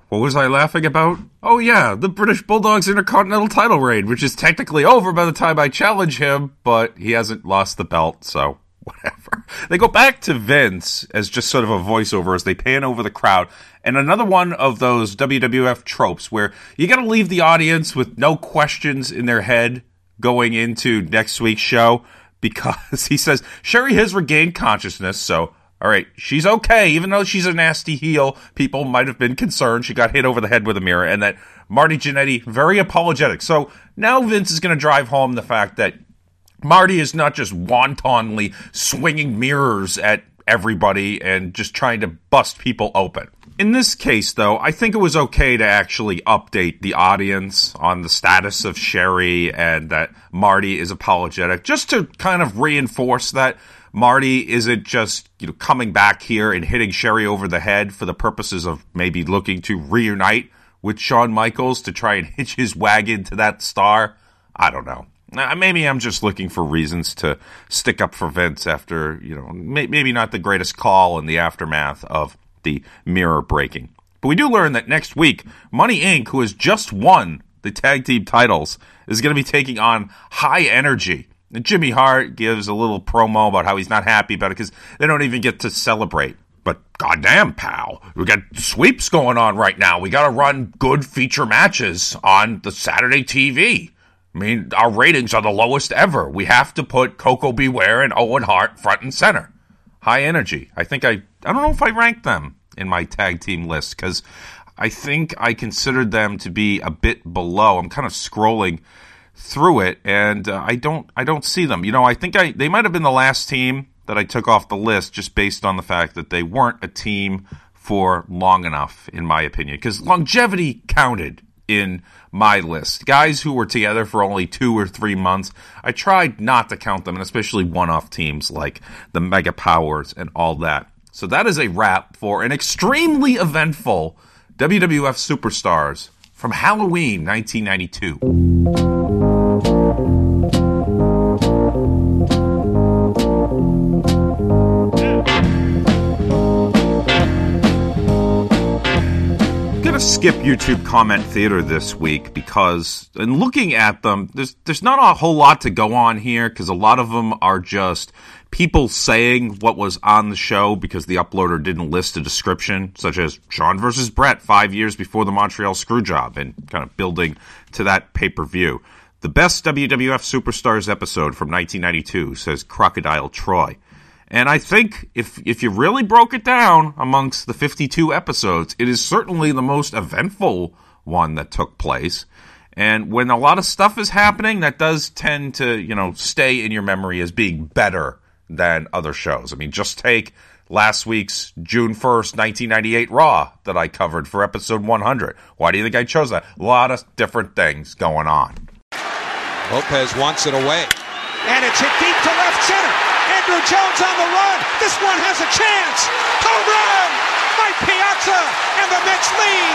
S6: What was I laughing about? Oh yeah, the British Bulldog's Intercontinental title reign, which is technically over by the time I challenge him, but he hasn't lost the belt, so whatever. They go back to Vince as just sort of a voiceover as they pan over the crowd. And another one of those WWF tropes where you got to leave the audience with no questions in their head going into next week's show, because he says Sherri has regained consciousness, so all right, she's okay, even though she's a nasty heel. People might have been concerned she got hit over the head with a mirror, and that Marty Jannetty, very apologetic. So now Vince is going to drive home the fact that Marty is not just wantonly swinging mirrors at everybody and just trying to bust people open. In this case, though, I think it was okay to actually update the audience on the status of Sherri and that Marty is apologetic, just to kind of reinforce that Marty isn't just, coming back here and hitting Sherri over the head for the purposes of maybe looking to reunite with Shawn Michaels to try and hitch his wagon to that star. I don't know. Maybe I'm just looking for reasons to stick up for Vince after, maybe not the greatest call in the aftermath of the mirror breaking. But we do learn that next week, Money Inc., who has just won the tag team titles, is going to be taking on High Energy. And Jimmy Hart gives a little promo about how he's not happy about it because they don't even get to celebrate. But goddamn, pal, we got sweeps going on right now. We got to run good feature matches on the Saturday TV. I mean, our ratings are the lowest ever. We have to put Coco Beware and Owen Hart front and center. High Energy. I don't know if I ranked them in my tag team list because I think I considered them to be a bit below. I'm kind of scrolling through it, and I don't see them. I think they might have been the last team that I took off the list just based on the fact that they weren't a team for long enough, in my opinion, because longevity counted in my list. Guys who were together for only 2 or 3 months, I tried not to count them, and especially one-off teams like the Mega Powers and all that. So that is a wrap for an extremely eventful WWF Superstars from Halloween 1992. Skip YouTube comment theater this week because in looking at them, there's not a whole lot to go on here because a lot of them are just people saying what was on the show because the uploader didn't list a description, such as Shawn versus Brett 5 years before the Montreal Screwjob, and kind of building to that pay-per-view. The best WWF Superstars episode from 1992, says Crocodile Troy. And I think if you really broke it down amongst the 52 episodes, it is certainly the most eventful one that took place. And when a lot of stuff is happening, that does tend to, stay in your memory as being better than other shows. I mean, just take last week's June 1st, 1998 Raw that I covered for episode 100. Why do you think I chose that? A lot of different things going on.
S5: Lopez wants it away. And it's hit deep to left center. Andrew Jones on the run. This one has a chance. Home run! Mike Piazza, and the Mets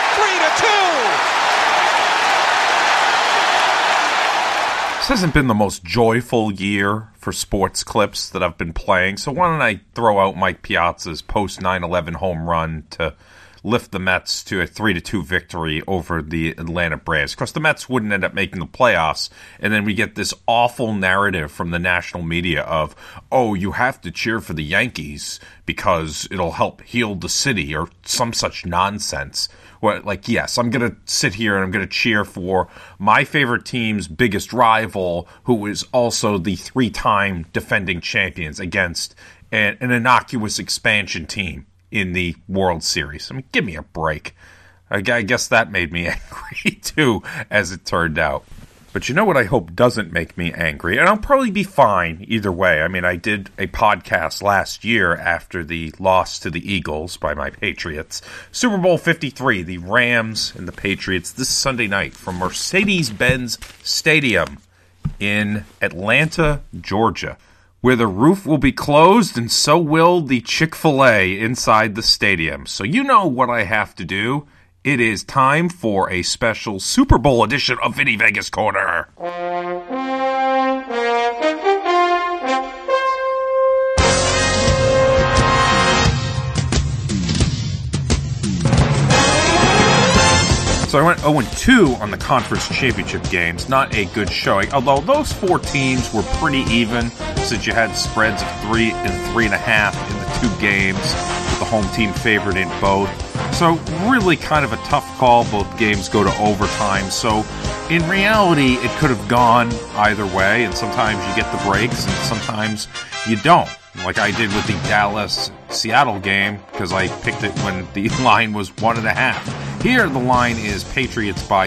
S5: lead 3-2.
S6: This hasn't been the most joyful year for sports clips that I've been playing, so why don't I throw out Mike Piazza's post-9/11 home run to lift the Mets to a 3-2 victory over the Atlanta Braves. Of course, the Mets wouldn't end up making the playoffs, and then we get this awful narrative from the national media of, oh, you have to cheer for the Yankees because it'll help heal the city, or some such nonsense. Well, yes, I'm going to sit here and I'm going to cheer for my favorite team's biggest rival, who is also the 3-time defending champions, against an innocuous expansion team in the World Series. I mean, give me a break. I guess that made me angry too, as it turned out. But you know what I hope doesn't make me angry? And I'll probably be fine either way. I mean, I did a podcast last year after the loss to the Eagles by my Patriots. Super Bowl 53, the Rams and the Patriots, this Sunday night from Mercedes-Benz Stadium in Atlanta, Georgia, where the roof will be closed and so will the Chick-fil-A inside the stadium. So you know what I have to do. It is time for a special Super Bowl edition of Vinny Vegas Corner. So I went 0-2 on the conference championship games. Not a good showing, although those 4 teams were pretty even since you had spreads of 3 and 3.5 in the 2 games, with the home team favored in both. So really kind of a tough call. Both games go to overtime. So in reality, it could have gone either way, and sometimes you get the breaks and sometimes you don't. Like I did with the Dallas-Seattle game, because I picked it when the line was 1.5. Here, the line is Patriots by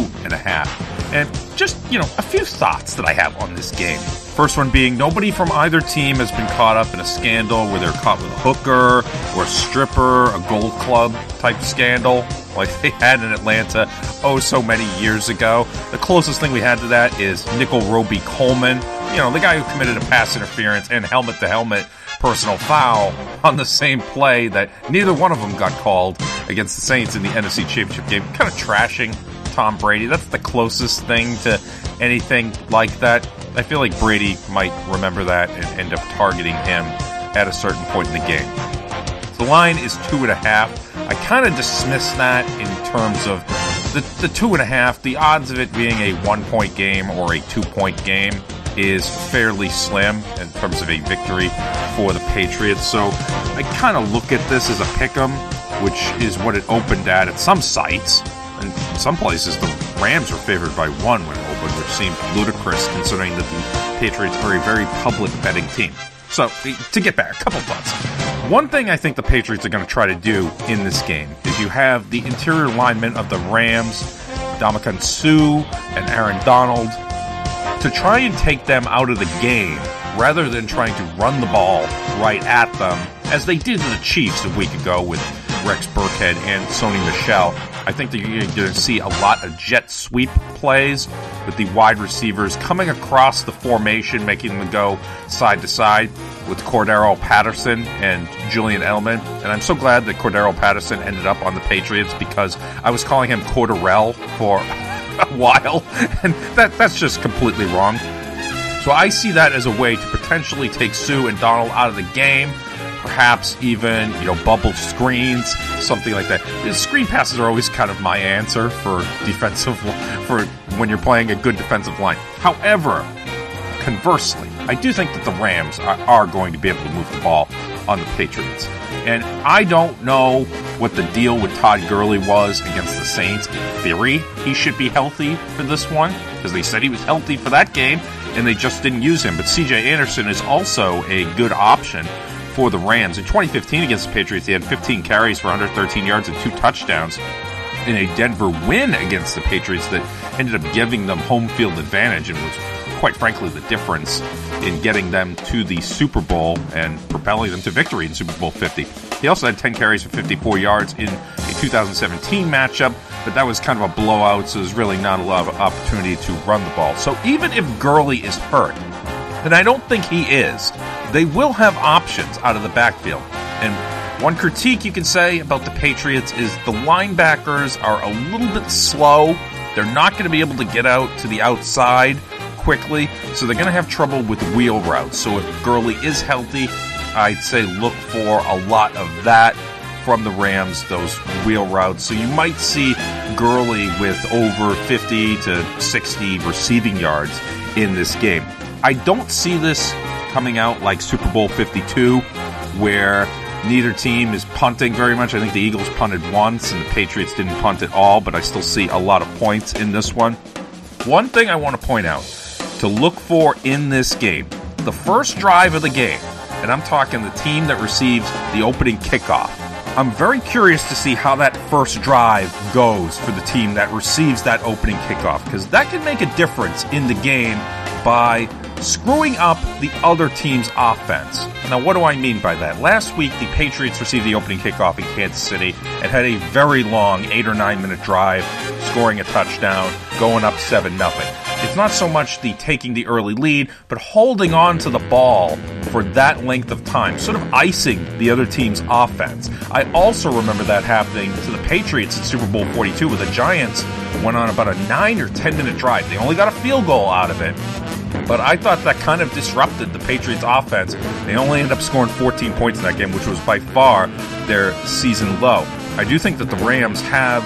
S6: 2.5. And just, a few thoughts that I have on this game. First one being, nobody from either team has been caught up in a scandal where they're caught with a hooker or a stripper, a gold club type scandal like they had in Atlanta so many years ago. The closest thing we had to that is Nickel Roby Coleman, the guy who committed a pass interference and helmet-to-helmet personal foul on the same play that neither one of them got called against the Saints in the NFC Championship game. Kind of trashing Tom Brady. That's the closest thing to anything like that. I feel like Brady might remember that and end up targeting him at a certain point in the game. The line is 2.5. I kind of dismiss that in terms of the 2.5. The odds of it being a 1-point game or a 2-point game is fairly slim in terms of a victory for the Patriots. So I kind of look at this as a pick'em, which is what it opened at some sites. And in some places, the Rams were favored by 1 when it opened, which seemed ludicrous considering that the Patriots are a very public betting team. So, to get back, a couple thoughts. One thing I think the Patriots are going to try to do in this game is you have the interior linemen of the Rams, Ndamukong Suh and Aaron Donald, to try and take them out of the game rather than trying to run the ball right at them, as they did to the Chiefs a week ago with Rex Burkhead and Sony Michel. I think that you're going to see a lot of jet sweep plays with the wide receivers coming across the formation, making them go side to side with Cordero Patterson and Julian Edelman. And I'm so glad that Cordero Patterson ended up on the Patriots, because I was calling him Corderell for a while, and that's just completely wrong. So I see that as a way to potentially take Suh and Donald out of the game. Perhaps even, bubble screens, something like that. The screen passes are always kind of my answer for when you're playing a good defensive line. However, conversely, I do think that the Rams are going to be able to move the ball on the Patriots. And I don't know what the deal with Todd Gurley was against the Saints. In theory, he should be healthy for this one, because they said he was healthy for that game, and they just didn't use him. But C.J. Anderson is also a good option for the Rams. In 2015 against the Patriots, he had 15 carries for 113 yards and 2 touchdowns in a Denver win against the Patriots that ended up giving them home field advantage and was, quite frankly, the difference in getting them to the Super Bowl and propelling them to victory in Super Bowl 50. He also had 10 carries for 54 yards in a 2017 matchup, but that was kind of a blowout, so there's really not a lot of opportunity to run the ball. So even if Gurley is hurt, and I don't think he is, they will have options out of the backfield. And one critique you can say about the Patriots is the linebackers are a little bit slow. They're not going to be able to get out to the outside quickly, so they're going to have trouble with wheel routes. So if Gurley is healthy, I'd say look for a lot of that from the Rams, those wheel routes. So you might see Gurley with over 50 to 60 receiving yards in this game. I don't see this coming out like Super Bowl 52, where neither team is punting very much. I think the Eagles punted once and the Patriots didn't punt at all, but I still see a lot of points in this one. One thing I want to point out to look for in this game, the first drive of the game, and I'm talking the team that receives the opening kickoff. I'm very curious to see how that first drive goes for the team that receives that opening kickoff, because that can make a difference in the game by screwing up the other team's offense. Now, what do I mean by that? Last week, the Patriots received the opening kickoff in Kansas City and had a very long 8 or 9 minute drive, scoring a touchdown, going up 7-0. It's not so much the taking the early lead, but holding on to the ball for that length of time, sort of icing the other team's offense. I also remember that happening to the Patriots in Super Bowl 42, where the Giants went on about a 9 or 10 minute drive. They only got a field goal out of it, but I thought that kind of disrupted the Patriots' offense. They only ended up scoring 14 points in that game, which was by far their season low. I do think that the Rams have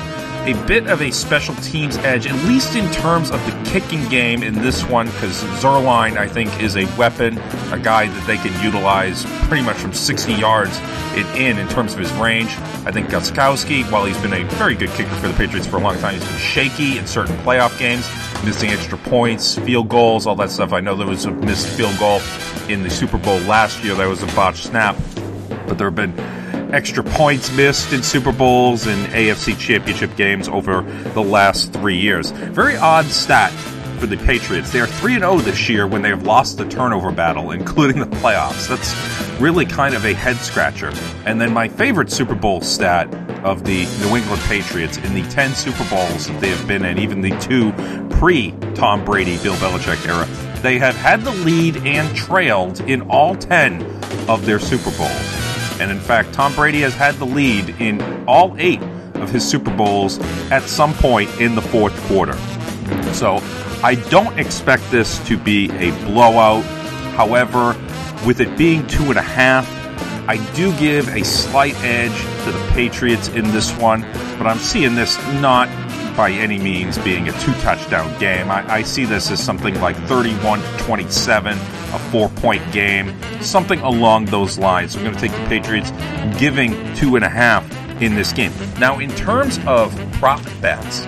S6: a bit of a special teams edge, at least in terms of the kicking game in this one, because Zuerlein, I think, is a weapon, a guy that they can utilize pretty much from 60 yards in terms of his range. I think Gostkowski, while he's been a very good kicker for the Patriots for a long time, he's been shaky in certain playoff games, missing extra points, field goals, all that stuff. I know there was a missed field goal in the Super Bowl last year. That was a botched snap, but there have been extra points missed in Super Bowls and AFC Championship games over the last 3 years. Very odd stat for the Patriots. They are 3-0 this year when they have lost the turnover battle, including the playoffs. That's really kind of a head-scratcher. And then my favorite Super Bowl stat of the New England Patriots in the 10 Super Bowls that they have been in, even the 2 pre-Tom Brady, Bill Belichick era, they have had the lead and trailed in all 10 of their Super Bowls. And in fact, Tom Brady has had the lead in all 8 of his Super Bowls at some point in the fourth quarter. So I don't expect this to be a blowout. However, with it being 2.5, I do give a slight edge to the Patriots in this one, but I'm seeing this not by any means being a 2-touchdown game. I see this as something like 31-27, a 4-point game, something along those lines. So I'm going to take the Patriots giving 2.5 in this game. Now, in terms of prop bets,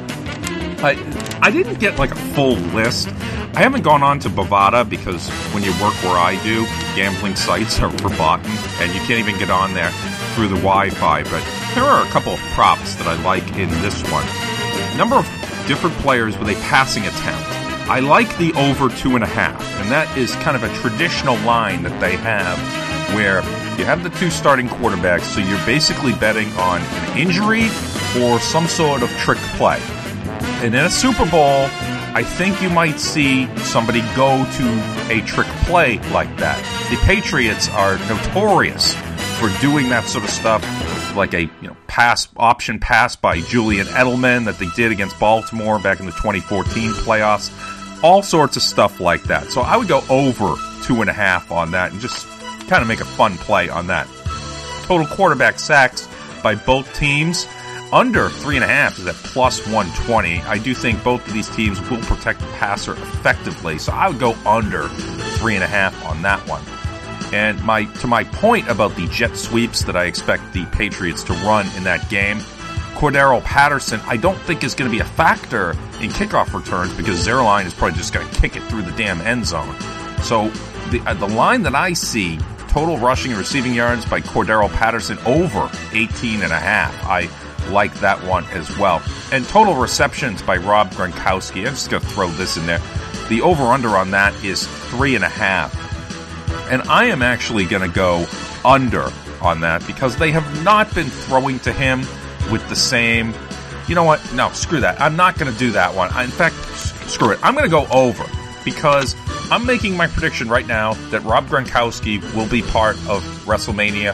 S6: I didn't get like a full list. I haven't gone on to Bovada because when you work where I do, gambling sites are verboten, and you can't even get on there through the Wi-Fi. But there are a couple of props that I like in this one. Number of different players with a passing attempt. I like the over 2.5, and that is kind of a traditional line that they have where you have the 2 starting quarterbacks, so you're basically betting on an injury or some sort of trick play. And in a Super Bowl, I think you might see somebody go to a trick play like that. The Patriots are notorious for doing that sort of stuff, like a option pass by Julian Edelman that they did against Baltimore back in the 2014 playoffs. All sorts of stuff like that. So I would go over 2.5 on that and just kind of make a fun play on that. Total quarterback sacks by both teams under 3.5 is at plus 120. I do think both of these teams will protect the passer effectively, so I would go under 3.5 on that one. And to my point about the jet sweeps that I expect the Patriots to run in that game, Cordero Patterson I don't think is going to be a factor in kickoff returns because Zuerlein is probably just going to kick it through the damn end zone. So the line that I see, total rushing and receiving yards by Cordero Patterson over 18.5. I like that one as well. And total receptions by Rob Gronkowski. I'm just going to throw this in there. The over-under on that is 3.5. And I am actually going to go under on that because they have not been throwing to him with the same... You know what? No, screw that. I'm not going to do that one. In fact, screw it. I'm going to go over because I'm making my prediction right now that Rob Gronkowski will be part of WrestleMania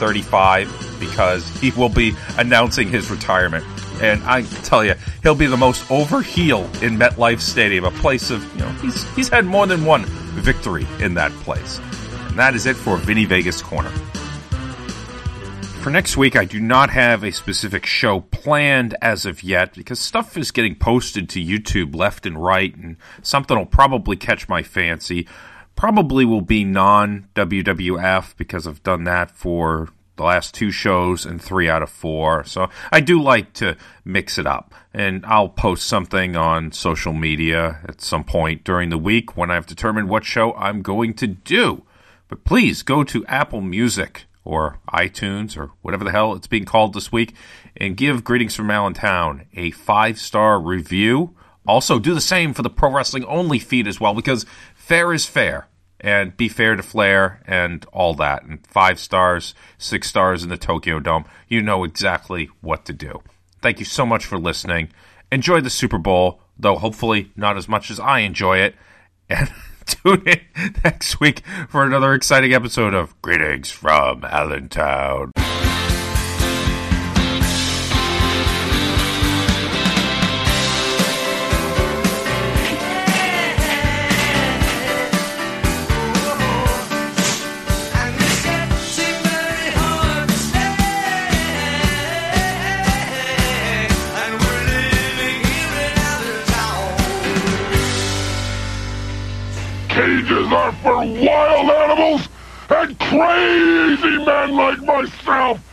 S6: 35 because he will be announcing his retirement. And I tell you, he'll be the most over heel in MetLife Stadium, a place of, he's had more than one victory in that place. And that is it for Vinny Vegas Corner. For next week, I do not have a specific show planned as of yet because stuff is getting posted to YouTube left and right, and something will probably catch my fancy. Probably will be non-WWF because I've done that for the last 2 shows and 3 out of 4. So I do like to mix it up. And I'll post something on social media at some point during the week when I've determined what show I'm going to do. But please go to Apple Music or iTunes or whatever the hell it's being called this week and give Greetings from Allentown a 5-star review. Also do the same for the Pro Wrestling Only feed as well because fair is fair. And be fair to Flair and all that. And 5 stars, 6 stars in the Tokyo Dome. You know exactly what to do. Thank you so much for listening. Enjoy the Super Bowl, though hopefully not as much as I enjoy it. And tune in next week for another exciting episode of Greetings from Allentown.
S7: And we're
S12: are for wild animals and crazy men like myself.